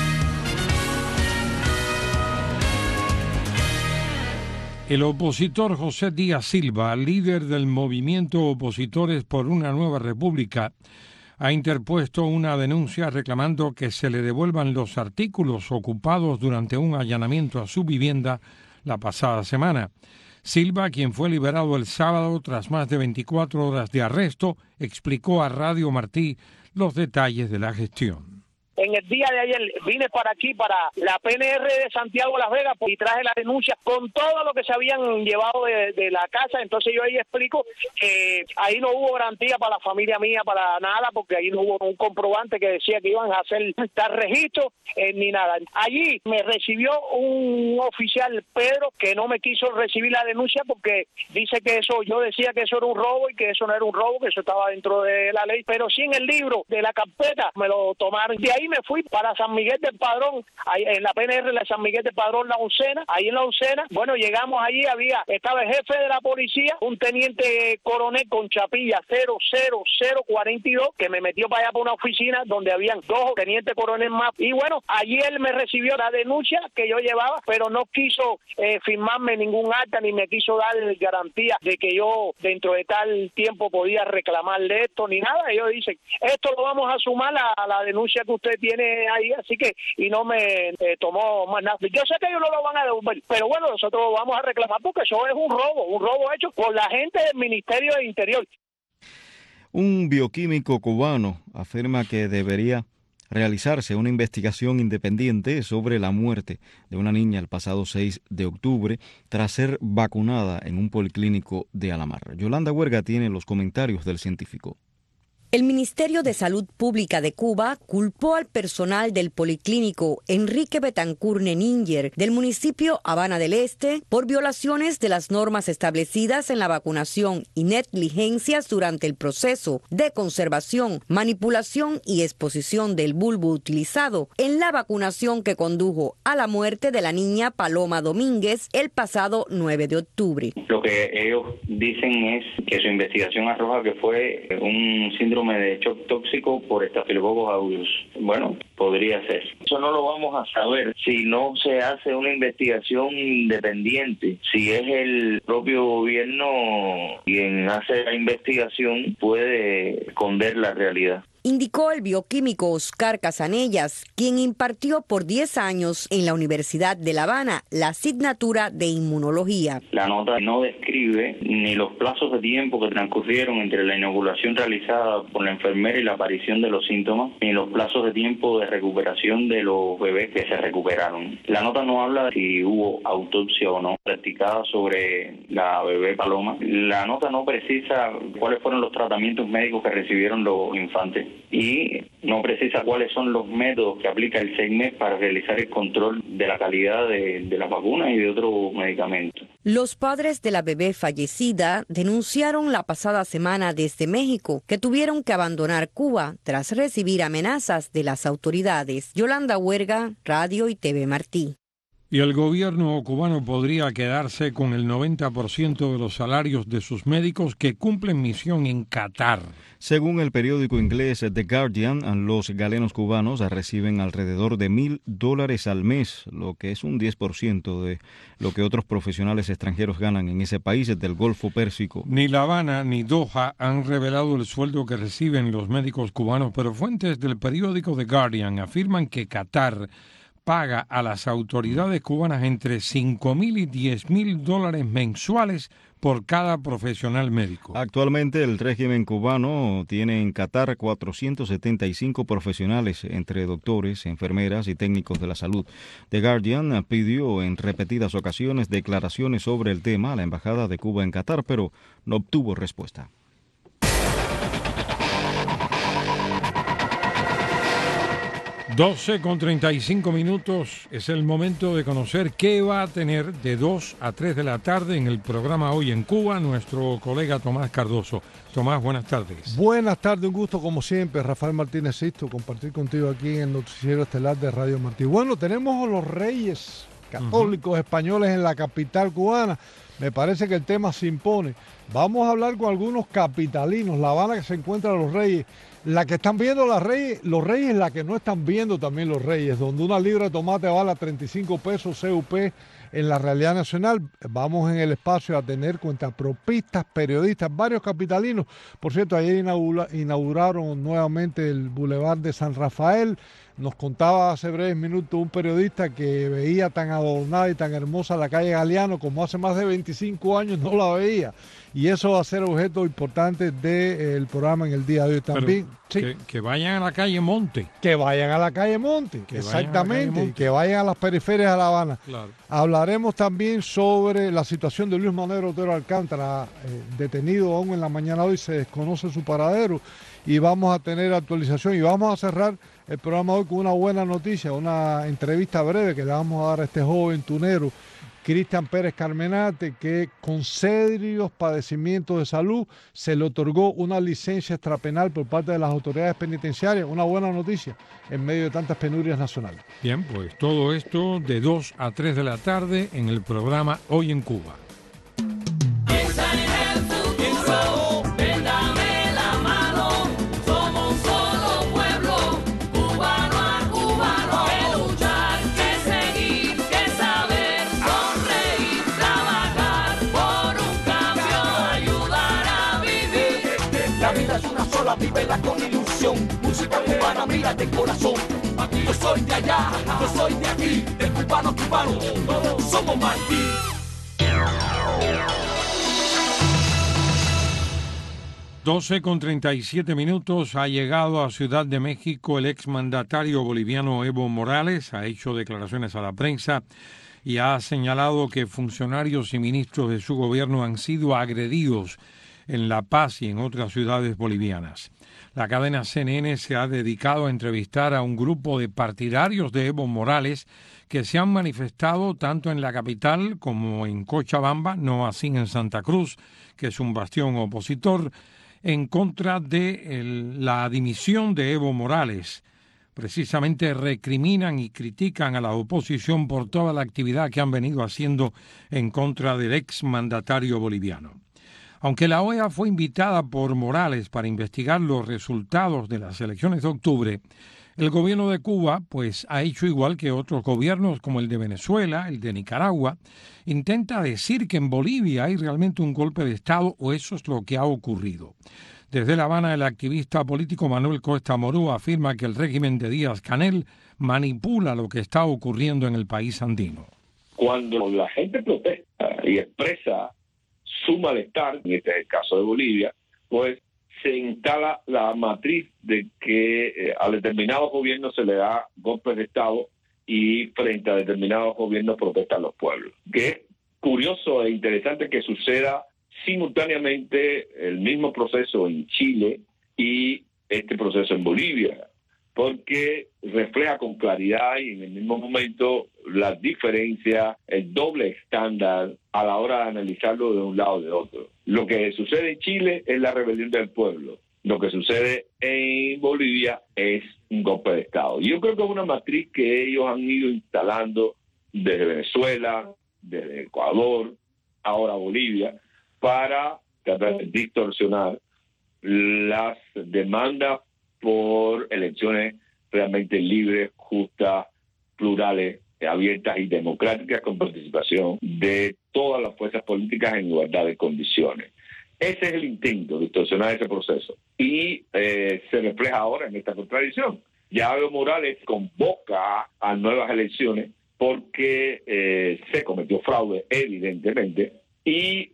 El opositor José Díaz Silva, líder del movimiento Opositores por una Nueva República, ha interpuesto una denuncia reclamando que se le devuelvan los artículos ocupados durante un allanamiento a su vivienda la pasada semana. Silva, quien fue liberado el sábado tras más de veinticuatro horas de arresto, explicó a Radio Martí los detalles de la gestión. En el día de ayer vine para aquí, para la P N R de Santiago Las Vegas, y traje la denuncia con todo lo que se habían llevado de, de la casa. Entonces yo ahí explico que ahí no hubo garantía para la familia mía, para nada, porque ahí no hubo un comprobante que decía que iban a hacer tal registro, eh, ni nada. Allí me recibió un oficial, Pedro, que no me quiso recibir la denuncia porque dice que eso, yo decía que eso era un robo y que eso no era un robo, que eso estaba dentro de la ley, pero sí en el libro de la carpeta me lo tomaron. De ahí me fui para San Miguel del Padrón, ahí en la P N R de San Miguel del Padrón, La Uncena. Ahí en La Uncena, bueno, llegamos allí, había, estaba el jefe de la policía, un teniente coronel con chapilla cero cero cero cuarenta y dos, que me metió para allá por una oficina donde habían dos tenientes coronel más. Y bueno, allí él me recibió la denuncia que yo llevaba, pero no quiso eh, firmarme ningún acta, ni me quiso dar garantía de que yo dentro de tal tiempo podía reclamarle esto, ni nada. Ellos dicen, esto lo vamos a sumar a la denuncia que usted tiene ahí, así que, y no me eh, tomó más nada. Yo sé que ellos no lo van a devolver, pero bueno, nosotros lo vamos a reclamar porque eso es un robo, un robo hecho por la gente del Ministerio del Interior. Un bioquímico cubano afirma que debería realizarse una investigación independiente sobre la muerte de una niña el pasado seis de octubre tras ser vacunada en un policlínico de Alamar. Yolanda Huerga tiene los comentarios del científico. El Ministerio de Salud Pública de Cuba culpó al personal del policlínico Enrique Betancourt Neninger del municipio Habana del Este por violaciones de las normas establecidas en la vacunación y negligencias durante el proceso de conservación, manipulación y exposición del bulbo utilizado en la vacunación que condujo a la muerte de la niña Paloma Domínguez el pasado nueve de octubre. Lo que ellos dicen es que su investigación arroja que fue un síndrome de shock tóxico por Staphylococcus aureus. Bueno, podría ser. Eso no lo vamos a saber si no se hace una investigación independiente. Si es el propio gobierno quien hace la investigación, puede esconder la realidad. Indicó el bioquímico Oscar Casanellas, quien impartió por diez años en la Universidad de La Habana la asignatura de inmunología. La nota no describe ni los plazos de tiempo que transcurrieron entre la inoculación realizada por la enfermera y la aparición de los síntomas, ni los plazos de tiempo de recuperación de los bebés que se recuperaron. La nota no habla de si hubo autopsia o no practicada sobre la bebé Paloma. La nota no precisa cuáles fueron los tratamientos médicos que recibieron los infantes. Y no precisa cuáles son los métodos que aplica el C E I M E para realizar el control de la calidad de, de las vacunas y de otros medicamentos. Los padres de la bebé fallecida denunciaron la pasada semana desde México que tuvieron que abandonar Cuba tras recibir amenazas de las autoridades. Yolanda Huerga, Radio y T V Martí. Y el gobierno cubano podría quedarse con el noventa por ciento de los salarios de sus médicos que cumplen misión en Qatar. Según el periódico inglés The Guardian, los galenos cubanos reciben alrededor de mil dólares al mes, lo que es un diez por ciento de lo que otros profesionales extranjeros ganan en ese país del Golfo Pérsico. Ni La Habana ni Doha han revelado el sueldo que reciben los médicos cubanos, pero fuentes del periódico The Guardian afirman que Qatar paga a las autoridades cubanas entre cinco mil y diez mil dólares mensuales por cada profesional médico. Actualmente el régimen cubano tiene en Qatar cuatrocientos setenta y cinco profesionales, entre doctores, enfermeras y técnicos de la salud. The Guardian pidió en repetidas ocasiones declaraciones sobre el tema a la Embajada de Cuba en Qatar, pero no obtuvo respuesta. doce con treinta y cinco minutos, es el momento de conocer qué va a tener de dos a tres de la tarde en el programa Hoy en Cuba nuestro colega Tomás Cardoso. Tomás, buenas tardes. Buenas tardes, un gusto como siempre, Rafael Martínez Sisto, compartir contigo aquí en el noticiero estelar de Radio Martí. Bueno, tenemos a los reyes católicos uh-huh. españoles en la capital cubana. Me parece que el tema se impone. Vamos a hablar con algunos capitalinos, La Habana que se encuentra los reyes. La que están viendo la reyes, los reyes, la que no están viendo también los reyes, donde una libra de tomate vale a treinta y cinco pesos C U P en la realidad nacional. Vamos en el espacio a tener cuentapropistas, periodistas, varios capitalinos. Por cierto, ayer inaugura, inauguraron nuevamente el Boulevard de San Rafael. Nos contaba hace breves minutos un periodista que veía tan adornada y tan hermosa la calle Galeano como hace más de veinticinco años no la veía. Y eso va a ser objeto importante del programa en el día de hoy también. Sí. Que, que vayan a la calle Monte. Que vayan a la calle Monte, que exactamente, calle Monte. Que vayan a las periferias de La Habana. Claro. Hablaremos también sobre la situación de Luis Manuel Otero Alcántara, eh, detenido aún en la mañana de hoy, se desconoce su paradero y vamos a tener actualización y vamos a cerrar el programa hoy con una buena noticia, una entrevista breve que le vamos a dar a este joven tunero, Cristian Pérez Carmenate, que con serios padecimientos de salud se le otorgó una licencia extrapenal por parte de las autoridades penitenciarias. Una buena noticia en medio de tantas penurias nacionales. Bien, pues todo esto de dos a tres de la tarde en el programa Hoy en Cuba. Vívela con ilusión, música cubana, mírate el corazón. Yo soy de allá, yo soy de aquí, del cubano cubano, todos somos Martí. doce con treinta y siete minutos, ha llegado a Ciudad de México el exmandatario boliviano Evo Morales, ha hecho declaraciones a la prensa y ha señalado que funcionarios y ministros de su gobierno han sido agredidos en La Paz y en otras ciudades bolivianas. La cadena C N N se ha dedicado a entrevistar a un grupo de partidarios de Evo Morales que se han manifestado tanto en la capital como en Cochabamba, no así en Santa Cruz, que es un bastión opositor, en contra de el, la dimisión de Evo Morales. Precisamente recriminan y critican a la oposición por toda la actividad que han venido haciendo en contra del exmandatario boliviano. Aunque la O E A fue invitada por Morales para investigar los resultados de las elecciones de octubre, el gobierno de Cuba pues ha hecho igual que otros gobiernos como el de Venezuela, el de Nicaragua, intenta decir que en Bolivia hay realmente un golpe de Estado o eso es lo que ha ocurrido. Desde La Habana, el activista político Manuel Costa Morú afirma que el régimen de Díaz-Canel manipula lo que está ocurriendo en el país andino. Cuando la gente protesta y expresa su malestar, en este es el caso de Bolivia, pues se instala la matriz de que eh, a determinados gobiernos se le da golpes de Estado y frente a determinados gobiernos protestan los pueblos. Que es curioso e interesante que suceda simultáneamente el mismo proceso en Chile y este proceso en Bolivia, porque refleja con claridad y en el mismo momento las diferencias, el doble estándar a la hora de analizarlo de un lado o de otro. Lo que sucede en Chile es la rebelión del pueblo. Lo que sucede en Bolivia es un golpe de Estado. Y yo creo que es una matriz que ellos han ido instalando desde Venezuela, desde Ecuador, ahora Bolivia, para tratar de distorsionar las demandas por elecciones realmente libres, justas, plurales, abiertas y democráticas con participación de todas las fuerzas políticas en igualdad de condiciones. Ese es el intento, distorsionar ese proceso. Y eh, se refleja ahora en esta contradicción. Ya Evo Morales convoca a nuevas elecciones porque eh, se cometió fraude, evidentemente, y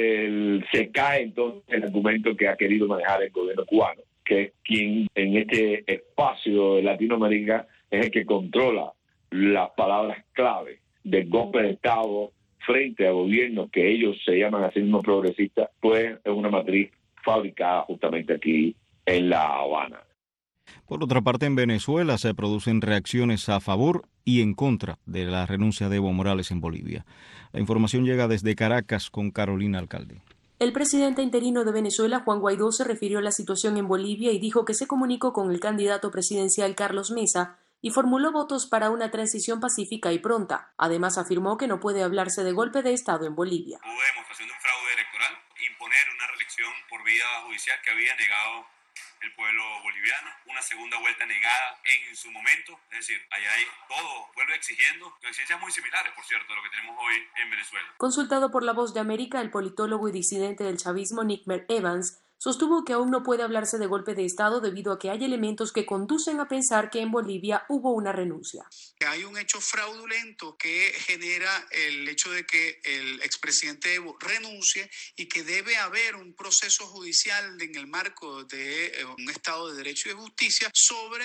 eh, se cae entonces el argumento que ha querido manejar el gobierno cubano, que es quien en este espacio de Latinoamérica es el que controla las palabras clave del golpe de Estado frente a gobiernos que ellos se llaman a sí mismos progresistas, pues es una matriz fabricada justamente aquí en La Habana. Por otra parte, en Venezuela se producen reacciones a favor y en contra de la renuncia de Evo Morales en Bolivia. La información llega desde Caracas con Carolina Alcalde. El presidente interino de Venezuela, Juan Guaidó, se refirió a la situación en Bolivia y dijo que se comunicó con el candidato presidencial Carlos Mesa y formuló votos para una transición pacífica y pronta. Además, afirmó que no puede hablarse de golpe de Estado en Bolivia. Hubo demostración de un fraude electoral, imponer una reelección por vía judicial que había negado el pueblo boliviano, una segunda vuelta negada en su momento, es decir, allá hay todo, vuelve exigiendo conciencias muy similares, por cierto, a lo que tenemos hoy en Venezuela. Consultado por La Voz de América, el politólogo y disidente del chavismo Nickmer Evans sostuvo que aún no puede hablarse de golpe de Estado debido a que hay elementos que conducen a pensar que en Bolivia hubo una renuncia. Hay un hecho fraudulento que genera el hecho de que el expresidente Evo renuncie y que debe haber un proceso judicial en el marco de un Estado de Derecho y de Justicia sobre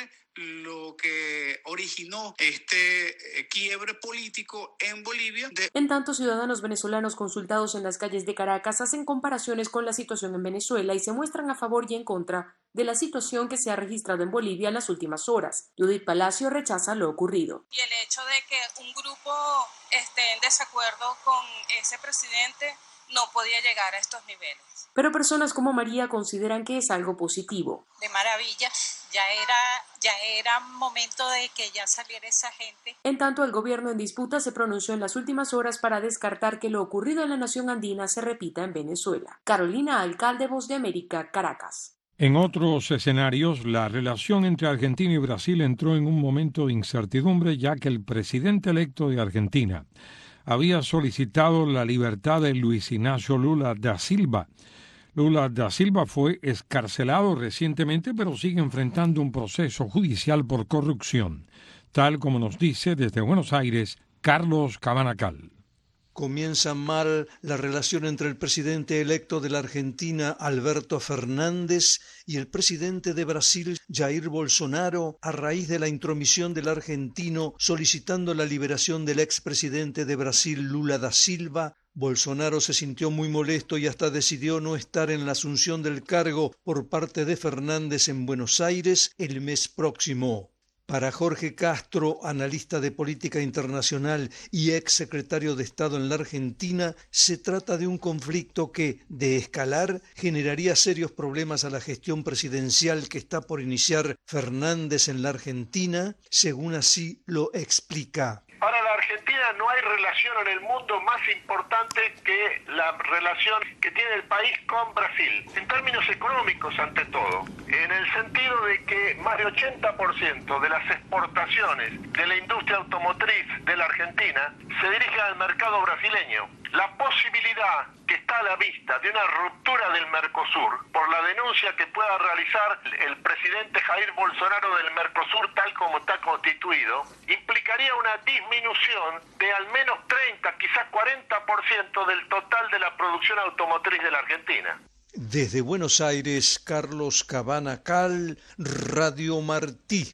lo que originó este quiebre político en Bolivia. De... En tanto, ciudadanos venezolanos consultados en las calles de Caracas hacen comparaciones con la situación en Venezuela y se muestran a favor y en contra de la situación que se ha registrado en Bolivia en las últimas horas. Judith Palacio rechaza lo ocurrido. Y el hecho de que un grupo esté en desacuerdo con ese presidente no podía llegar a estos niveles. Pero personas como María consideran que es algo positivo. De maravilla, ya era, ya era momento de que ya saliera esa gente. En tanto, el gobierno en disputa se pronunció en las últimas horas para descartar que lo ocurrido en la nación andina se repita en Venezuela. Carolina Alcalde, Voz de América, Caracas. En otros escenarios, la relación entre Argentina y Brasil entró en un momento de incertidumbre, ya que el presidente electo de Argentina había solicitado la libertad de Luis Ignacio Lula da Silva. Lula da Silva fue excarcelado recientemente, pero sigue enfrentando un proceso judicial por corrupción, tal como nos dice desde Buenos Aires Carlos Cabanacal. Comienza mal la relación entre el presidente electo de la Argentina, Alberto Fernández, y el presidente de Brasil, Jair Bolsonaro, a raíz de la intromisión del argentino solicitando la liberación del expresidente de Brasil, Lula da Silva. Bolsonaro se sintió muy molesto y hasta decidió no estar en la asunción del cargo por parte de Fernández en Buenos Aires el mes próximo. Para Jorge Castro, analista de política internacional y ex secretario de Estado en la Argentina, se trata de un conflicto que, de escalar, generaría serios problemas a la gestión presidencial que está por iniciar Fernández en la Argentina, según así lo explica. Para la Argentina no hay relación en el mundo más importante que la relación que tiene el país con Brasil, en términos económicos ante todo, en el sentido de que más del ochenta por ciento de las exportaciones de la industria automotriz de la Argentina se dirigen al mercado brasileño. La posibilidad que está a la vista de una ruptura del Mercosur por la denuncia que pueda realizar el presidente Jair Bolsonaro del Mercosur tal como está constituido, implicaría una disminución de al menos treinta, quizás cuarenta por ciento del total de la producción automotriz de la Argentina. Desde Buenos Aires, Carlos Cabanacal, Radio Martí.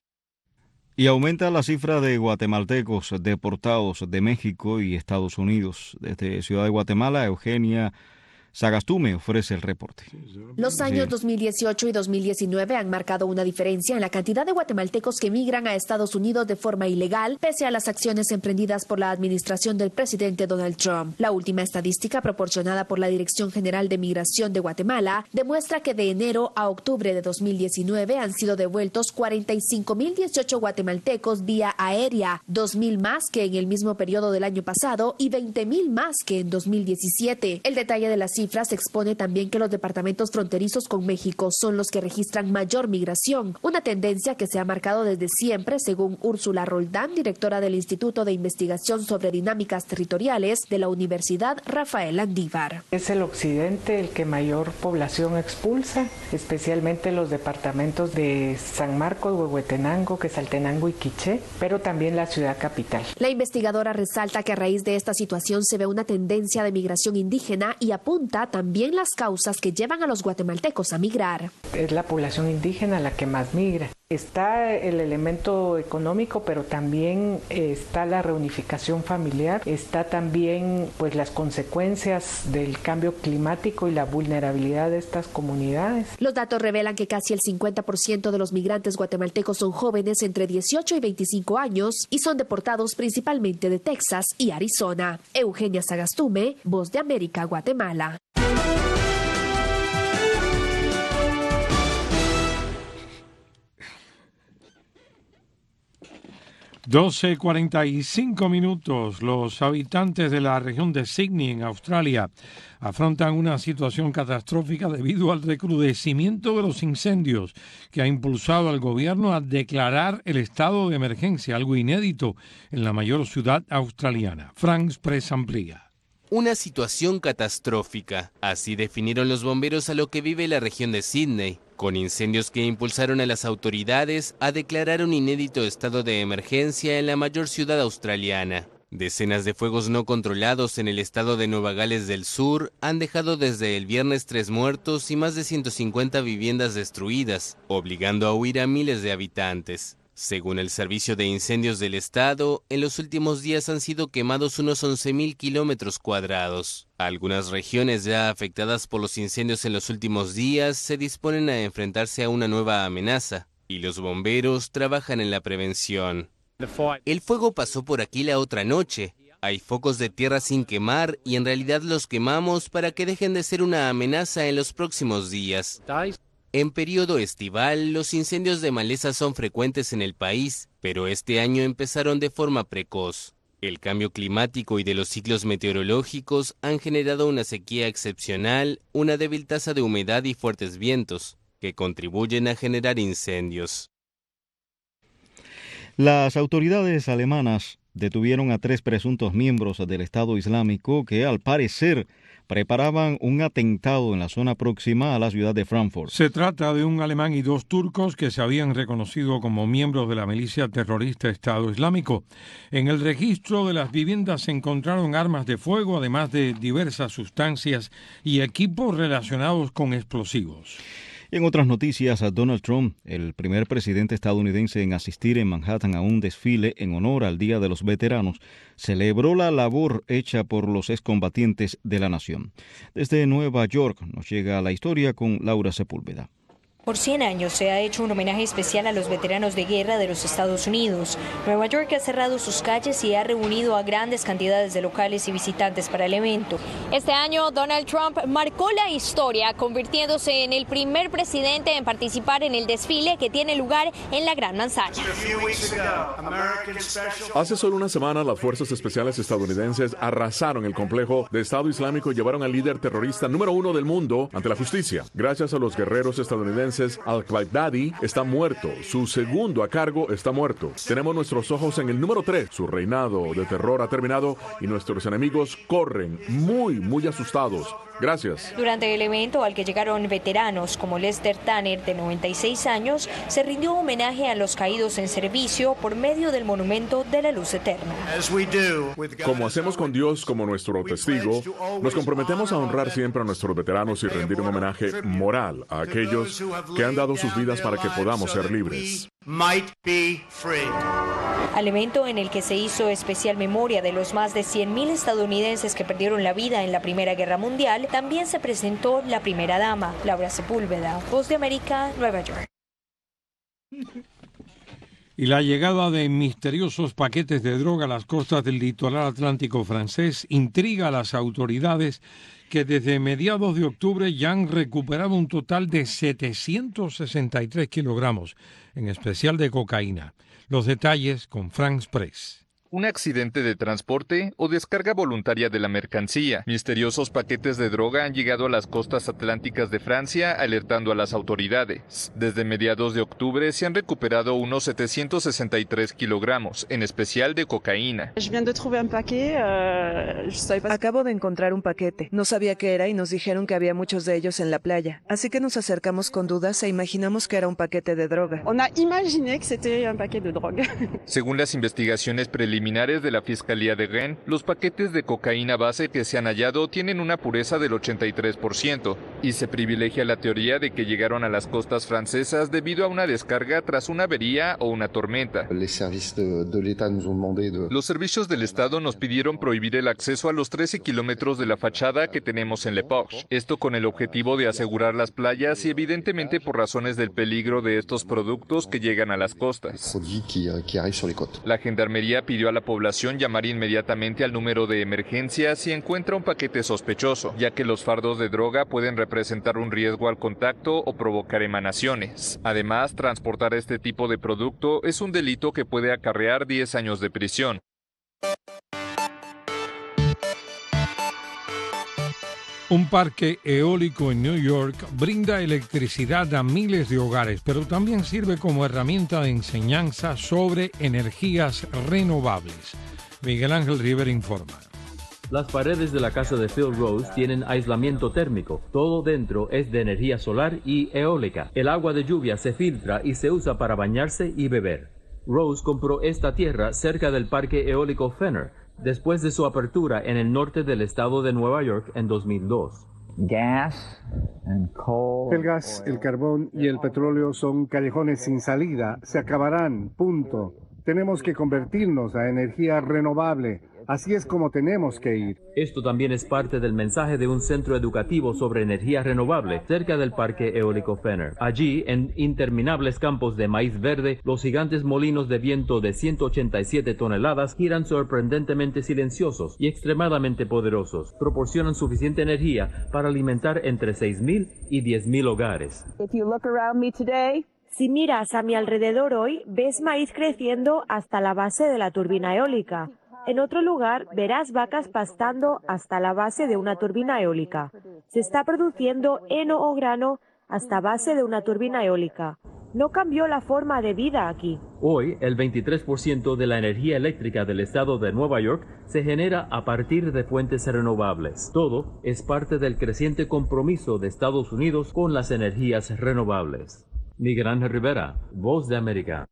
Y aumenta la cifra de guatemaltecos deportados de México y Estados Unidos. Desde Ciudad de Guatemala, Eugenia Sagastume ofrece el reporte. Los años Sí. dos mil dieciocho y dos mil diecinueve han marcado una diferencia en la cantidad de guatemaltecos que migran a Estados Unidos de forma ilegal, pese a las acciones emprendidas por la administración del presidente Donald Trump. La última estadística proporcionada por la Dirección General de Migración de Guatemala demuestra que de enero a octubre de dos mil diecinueve han sido devueltos cuarenta y cinco mil dieciocho guatemaltecos vía aérea, dos mil más que en el mismo periodo del año pasado y veinte mil más que en dos mil diecisiete. El detalle de las cifras expone también que los departamentos fronterizos con México son los que registran mayor migración, una tendencia que se ha marcado desde siempre, según Úrsula Roldán, directora del Instituto de Investigación sobre Dinámicas Territoriales de la Universidad Rafael Andívar. Es el occidente el que mayor población expulsa, especialmente los departamentos de San Marcos, Huehuetenango, Quetzaltenango y Quiché, pero también la ciudad capital. La investigadora resalta que a raíz de esta situación se ve una tendencia de migración indígena y apunta también las causas que llevan a los guatemaltecos a migrar. Es la población indígena la que más migra. Está el elemento económico, pero también está la reunificación familiar, está también pues las consecuencias del cambio climático y la vulnerabilidad de estas comunidades. Los datos revelan que casi el cincuenta por ciento de los migrantes guatemaltecos son jóvenes entre dieciocho y veinticinco años y son deportados principalmente de Texas y Arizona. Eugenia Sagastume, Voz de América, Guatemala. doce cuarenta y cinco minutos. Los habitantes de la región de Sydney, en Australia, afrontan una situación catastrófica debido al recrudecimiento de los incendios que ha impulsado al gobierno a declarar el estado de emergencia, algo inédito en la mayor ciudad australiana. Franz Press amplía. Una situación catastrófica, así definieron los bomberos a lo que vive la región de Sydney, con incendios que impulsaron a las autoridades a declarar un inédito estado de emergencia en la mayor ciudad australiana. Decenas de fuegos no controlados en el estado de Nueva Gales del Sur han dejado desde el viernes tres muertos y más de ciento cincuenta viviendas destruidas, obligando a huir a miles de habitantes. Según el Servicio de Incendios del Estado, en los últimos días han sido quemados unos once mil kilómetros cuadrados. Algunas regiones ya afectadas por los incendios en los últimos días se disponen a enfrentarse a una nueva amenaza, y los bomberos trabajan en la prevención. El fuego pasó por aquí la otra noche. Hay focos de tierra sin quemar y en realidad los quemamos para que dejen de ser una amenaza en los próximos días. En periodo estival, los incendios de maleza son frecuentes en el país, pero este año empezaron de forma precoz. El cambio climático y de los ciclos meteorológicos han generado una sequía excepcional, una débil tasa de humedad y fuertes vientos, que contribuyen a generar incendios. Las autoridades alemanas detuvieron a tres presuntos miembros del Estado Islámico que, al parecer, preparaban un atentado en la zona próxima a la ciudad de Frankfurt. Se trata de un alemán y dos turcos que se habían reconocido como miembros de la milicia terrorista Estado Islámico. En el registro de las viviendas se encontraron armas de fuego, además de diversas sustancias y equipos relacionados con explosivos. En otras noticias, Donald Trump, el primer presidente estadounidense en asistir en Manhattan a un desfile en honor al Día de los Veteranos, celebró la labor hecha por los excombatientes de la nación. Desde Nueva York nos llega la historia con Laura Sepúlveda. Por cien años se ha hecho un homenaje especial a los veteranos de guerra de los Estados Unidos. Nueva York ha cerrado sus calles y ha reunido a grandes cantidades de locales y visitantes para el evento. Este año Donald Trump marcó la historia, convirtiéndose en el primer presidente en participar en el desfile que tiene lugar en la Gran Manzana. Hace solo una semana, las fuerzas especiales estadounidenses arrasaron el complejo de Estado Islámico y llevaron al líder terrorista número uno del mundo ante la justicia. Gracias a los guerreros estadounidenses, al-Baghdadi está muerto, su segundo a cargo está muerto. Tenemos nuestros ojos en el número tres, su reinado de terror ha terminado y nuestros enemigos corren muy, muy asustados. Gracias. Durante el evento al que llegaron veteranos como Lester Tanner, de noventa y seis años, se rindió homenaje a los caídos en servicio por medio del monumento de la luz eterna. Como hacemos con Dios como nuestro testigo, nos comprometemos a honrar siempre a nuestros veteranos y rendir un homenaje moral a aquellos que han dado sus vidas para que podamos ser libres. Al evento en el que se hizo especial memoria de los más de cien mil estadounidenses que perdieron la vida en la Primera Guerra Mundial, también se presentó la primera dama, Laura Sepúlveda. Voz de América, Nueva York. Y la llegada de misteriosos paquetes de droga a las costas del litoral atlántico francés intriga a las autoridades, que desde mediados de octubre ya han recuperado un total de setecientos sesenta y tres kilogramos, en especial de cocaína. Los detalles con Franz Press. Un accidente de transporte o descarga voluntaria de la mercancía. Misteriosos paquetes de droga han llegado a las costas atlánticas de Francia, alertando a las autoridades. Desde mediados de octubre se han recuperado unos setecientos sesenta y tres kilogramos, en especial de cocaína. Acabo de encontrar un paquete. No sabía qué era y nos dijeron que había muchos de ellos en la playa. Así que nos acercamos con dudas e imaginamos que era un paquete de droga. Según las investigaciones preliminares de la Fiscalía de Rennes, los paquetes de cocaína base que se han hallado tienen una pureza del ochenta y tres por ciento y se privilegia la teoría de que llegaron a las costas francesas debido a una descarga tras una avería o una tormenta. Los servicios del Estado nos pidieron prohibir el acceso a los trece kilómetros de la fachada que tenemos en Le Porche. Esto con el objetivo de asegurar las playas y evidentemente por razones del peligro de estos productos que llegan a las costas. La Gendarmería pidió a la población llamar inmediatamente al número de emergencia si encuentra un paquete sospechoso, ya que los fardos de droga pueden representar un riesgo al contacto o provocar emanaciones. Además, transportar este tipo de producto es un delito que puede acarrear diez años de prisión. Un parque eólico en New York brinda electricidad a miles de hogares, pero también sirve como herramienta de enseñanza sobre energías renovables. Miguel Ángel Rivera informa. Las paredes de la casa de Phil Rose tienen aislamiento térmico. Todo dentro es de energía solar y eólica. El agua de lluvia se filtra y se usa para bañarse y beber. Rose compró esta tierra cerca del parque eólico Fenner, después de su apertura en el norte del estado de Nueva York en dos mil dos. El gas, el carbón y el petróleo son callejones sin salida. Se acabarán, punto. Tenemos que convertirnos a energía renovable. Así es como tenemos que ir. Esto también es parte del mensaje de un centro educativo sobre energía renovable cerca del parque eólico Fenner. Allí, en interminables campos de maíz verde, los gigantes molinos de viento de ciento ochenta y siete toneladas giran sorprendentemente silenciosos y extremadamente poderosos. Proporcionan suficiente energía para alimentar entre seis mil y diez mil hogares. Si miras a mi alrededor hoy, ves maíz creciendo hasta la base de la turbina eólica. En otro lugar, verás vacas pastando hasta la base de una turbina eólica. Se está produciendo heno o grano hasta base de una turbina eólica. No cambió la forma de vida aquí. Hoy, el veintitrés por ciento de la energía eléctrica del estado de Nueva York se genera a partir de fuentes renovables. Todo es parte del creciente compromiso de Estados Unidos con las energías renovables. Miguel Ángel Rivera, Voz de América.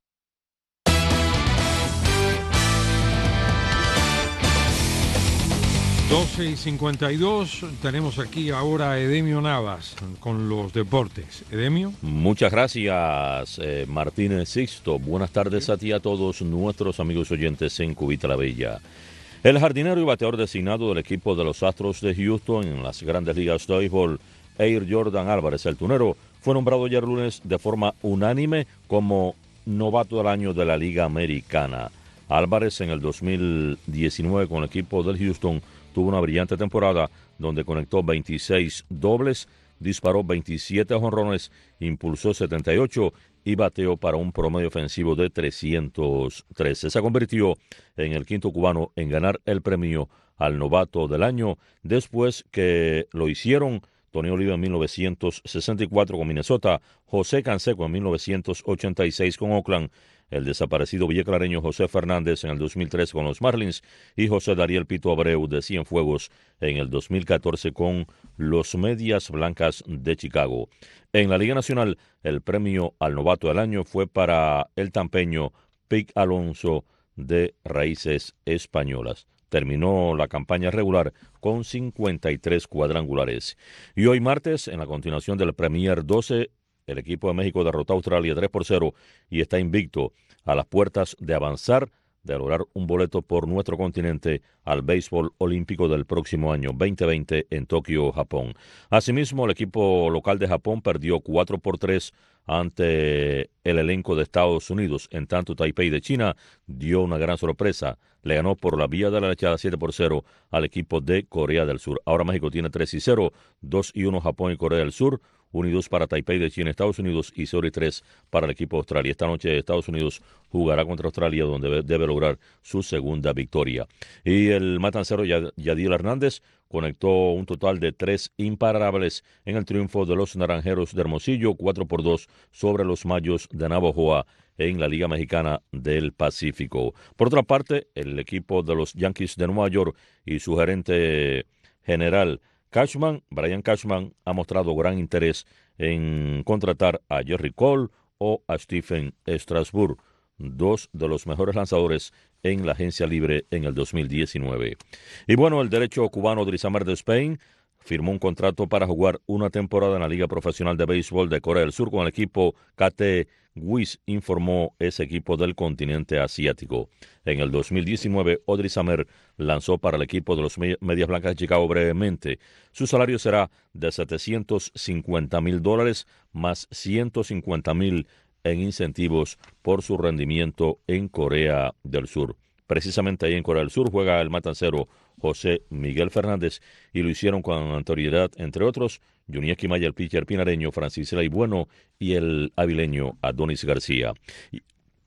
doce y cincuenta y dos, tenemos aquí ahora a Edemio Navas con los deportes. Edemio. Muchas gracias, eh, Martínez Sixto. Buenas tardes a ti y a todos nuestros amigos oyentes en Cubita la Bella. El jardinero y bateador designado del equipo de los Astros de Houston en las Grandes Ligas de Béisbol, Eir Jordan Álvarez, el tunero, fue nombrado ayer lunes de forma unánime como novato del año de la Liga Americana. Álvarez en el dos mil diecinueve con el equipo del Houston tuvo una brillante temporada donde conectó veintiséis dobles, disparó veintisiete jonrones, impulsó setenta y ocho y bateó para un promedio ofensivo de trescientos trece. Se convirtió en el quinto cubano en ganar el premio al novato del año después que lo hicieron Tony Oliva en mil novecientos sesenta y cuatro con Minnesota, José Canseco en mil novecientos ochenta y seis con Oakland, el desaparecido villeclareño José Fernández en el dos mil tres con los Marlins y José Dariel Pito Abreu de Cienfuegos en el dos mil catorce con los Medias Blancas de Chicago. En la Liga Nacional, el premio al novato del año fue para el tampeño Pic Alonso de Raíces Españolas. Terminó la campaña regular con cincuenta y tres cuadrangulares. Y hoy martes, en la continuación del Premier doce, el equipo de México derrotó a Australia tres por cero y está invicto a las puertas de avanzar de lograr un boleto por nuestro continente al béisbol olímpico del próximo año veinte veinte en Tokio, Japón. Asimismo, el equipo local de Japón perdió cuatro por tres ante el elenco de Estados Unidos. En tanto, Taipei de China dio una gran sorpresa. Le ganó por la vía de la lechada siete por cero al equipo de Corea del Sur. Ahora México tiene tres y cero, dos y uno Japón y Corea del Sur, uno y dos para Taipei de China, Estados Unidos, y cero y tres para el equipo de Australia. Esta noche Estados Unidos jugará contra Australia, donde debe, debe lograr su segunda victoria. Y el matancero Yadiel Hernández conectó un total de tres imparables en el triunfo de los Naranjeros de Hermosillo, cuatro por dos sobre los Mayos de Navojoa en la Liga Mexicana del Pacífico. Por otra parte, el equipo de los Yankees de Nueva York y su gerente general Cashman, Brian Cashman, ha mostrado gran interés en contratar a Jerry Cole o a Stephen Strasburg, dos de los mejores lanzadores en la agencia libre en el dos mil diecinueve. Y bueno, el derecho cubano Drizamer Despain firmó un contrato para jugar una temporada en la Liga Profesional de Béisbol de Corea del Sur con el equipo K T Wiz, informó ese equipo del continente asiático. En el dos mil diecinueve, Odrizamer lanzó para el equipo de los Medias Blancas de Chicago brevemente. Su salario será de setecientos cincuenta mil dólares más ciento cincuenta mil en incentivos por su rendimiento en Corea del Sur. Precisamente ahí en Corea del Sur juega el matancero José Miguel Fernández y lo hicieron con anterioridad, entre otros, Junieki Maya, el pitcher pinareño, Francis Ley Bueno y el avileño Adonis García. Y,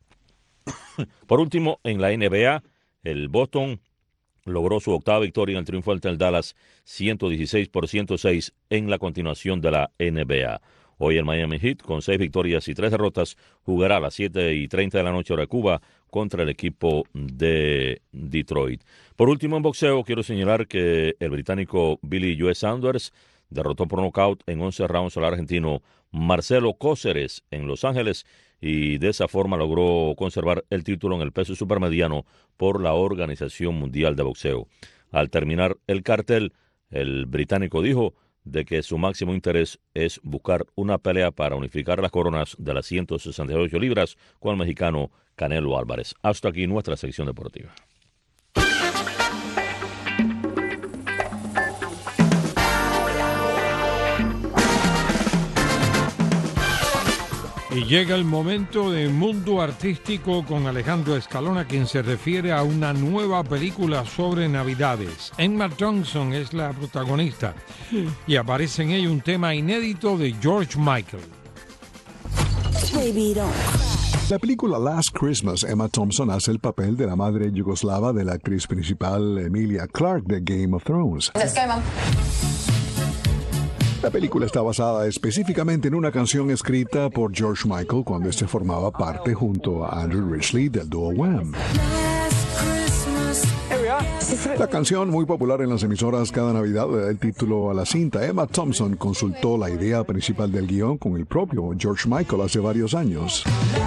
por último, en la N B A, el Boston logró su octava victoria en el triunfo ante el Dallas, ciento dieciséis por ciento seis en la continuación de la N B A. Hoy el Miami Heat, con seis victorias y tres derrotas, jugará a las siete y treinta de la noche hora de Cuba contra el equipo de Detroit. Por último, en boxeo, quiero señalar que el británico Billy Joe Saunders derrotó por nocaut en once rounds al argentino Marcelo Cóceres en Los Ángeles y de esa forma logró conservar el título en el peso supermediano por la Organización Mundial de Boxeo. Al terminar el cartel, el británico dijo de que su máximo interés es buscar una pelea para unificar las coronas de las ciento sesenta y ocho libras con el mexicano Canelo Álvarez. Hasta aquí nuestra sección deportiva. Y llega el momento de Mundo Artístico con Alejandro Escalona, quien se refiere a una nueva película sobre Navidades. Emma Thompson es la protagonista y aparece en ella un tema inédito de George Michael. La película Last Christmas, Emma Thompson hace el papel de la madre yugoslava de la actriz principal Emilia Clarke de Game of Thrones. Let's go, Mom. La película está basada específicamente en una canción escrita por George Michael cuando este formaba parte junto a Andrew Ridgeley del dúo Wham. La canción, muy popular en las emisoras cada Navidad, le da el título a la cinta. Emma Thompson consultó la idea principal del guión con el propio George Michael hace varios años.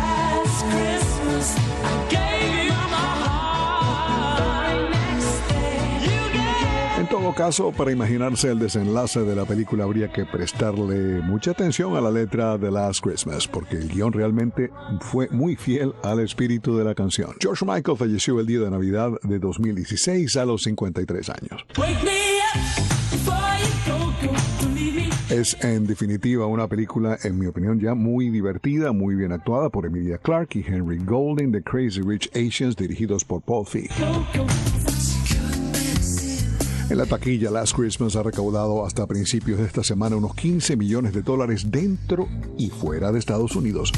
En todo caso, para imaginarse el desenlace de la película habría que prestarle mucha atención a la letra de Last Christmas, porque el guión realmente fue muy fiel al espíritu de la canción. George Michael falleció el día de Navidad de dos mil dieciséis a los cincuenta y tres años. Es en definitiva una película, en mi opinión, ya muy divertida, muy bien actuada por Emilia Clarke y Henry Golding de Crazy Rich Asians, dirigidos por Paul Feig. En la taquilla, Last Christmas ha recaudado hasta principios de esta semana unos quince millones de dólares dentro y fuera de Estados Unidos.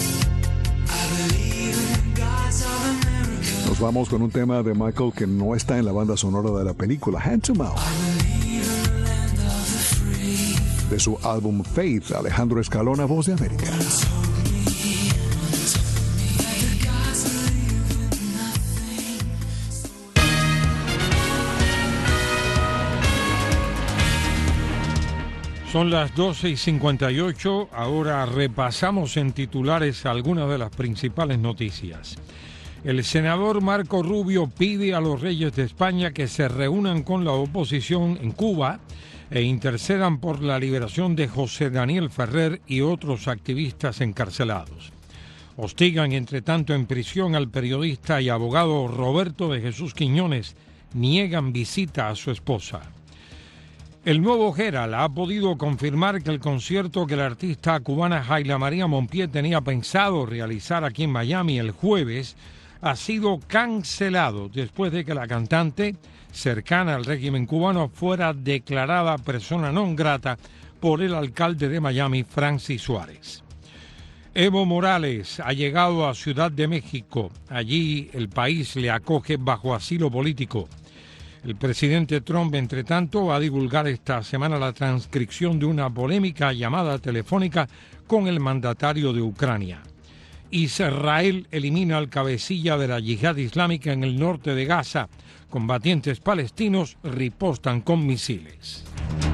Nos vamos con un tema de Michael que no está en la banda sonora de la película, Hand to Mouth. De su álbum Faith, Alejandro Escalona, Voz de América. Son las doce y cincuenta y ocho, ahora repasamos en titulares algunas de las principales noticias. El senador Marco Rubio pide a los reyes de España que se reúnan con la oposición en Cuba e intercedan por la liberación de José Daniel Ferrer y otros activistas encarcelados. Hostigan entre tanto en prisión al periodista y abogado Roberto de Jesús Quiñones. Niegan visita a su esposa. El Nuevo Herald ha podido confirmar que el concierto que la artista cubana Jaila María Mompié tenía pensado realizar aquí en Miami el jueves ha sido cancelado después de que la cantante, cercana al régimen cubano, fuera declarada persona non grata por el alcalde de Miami, Francis Suárez. Evo Morales ha llegado a Ciudad de México. Allí el país le acoge bajo asilo político. El presidente Trump, entre tanto, va a divulgar esta semana la transcripción de una polémica llamada telefónica con el mandatario de Ucrania. Israel elimina al cabecilla de la yihad islámica en el norte de Gaza. Combatientes palestinos ripostan con misiles.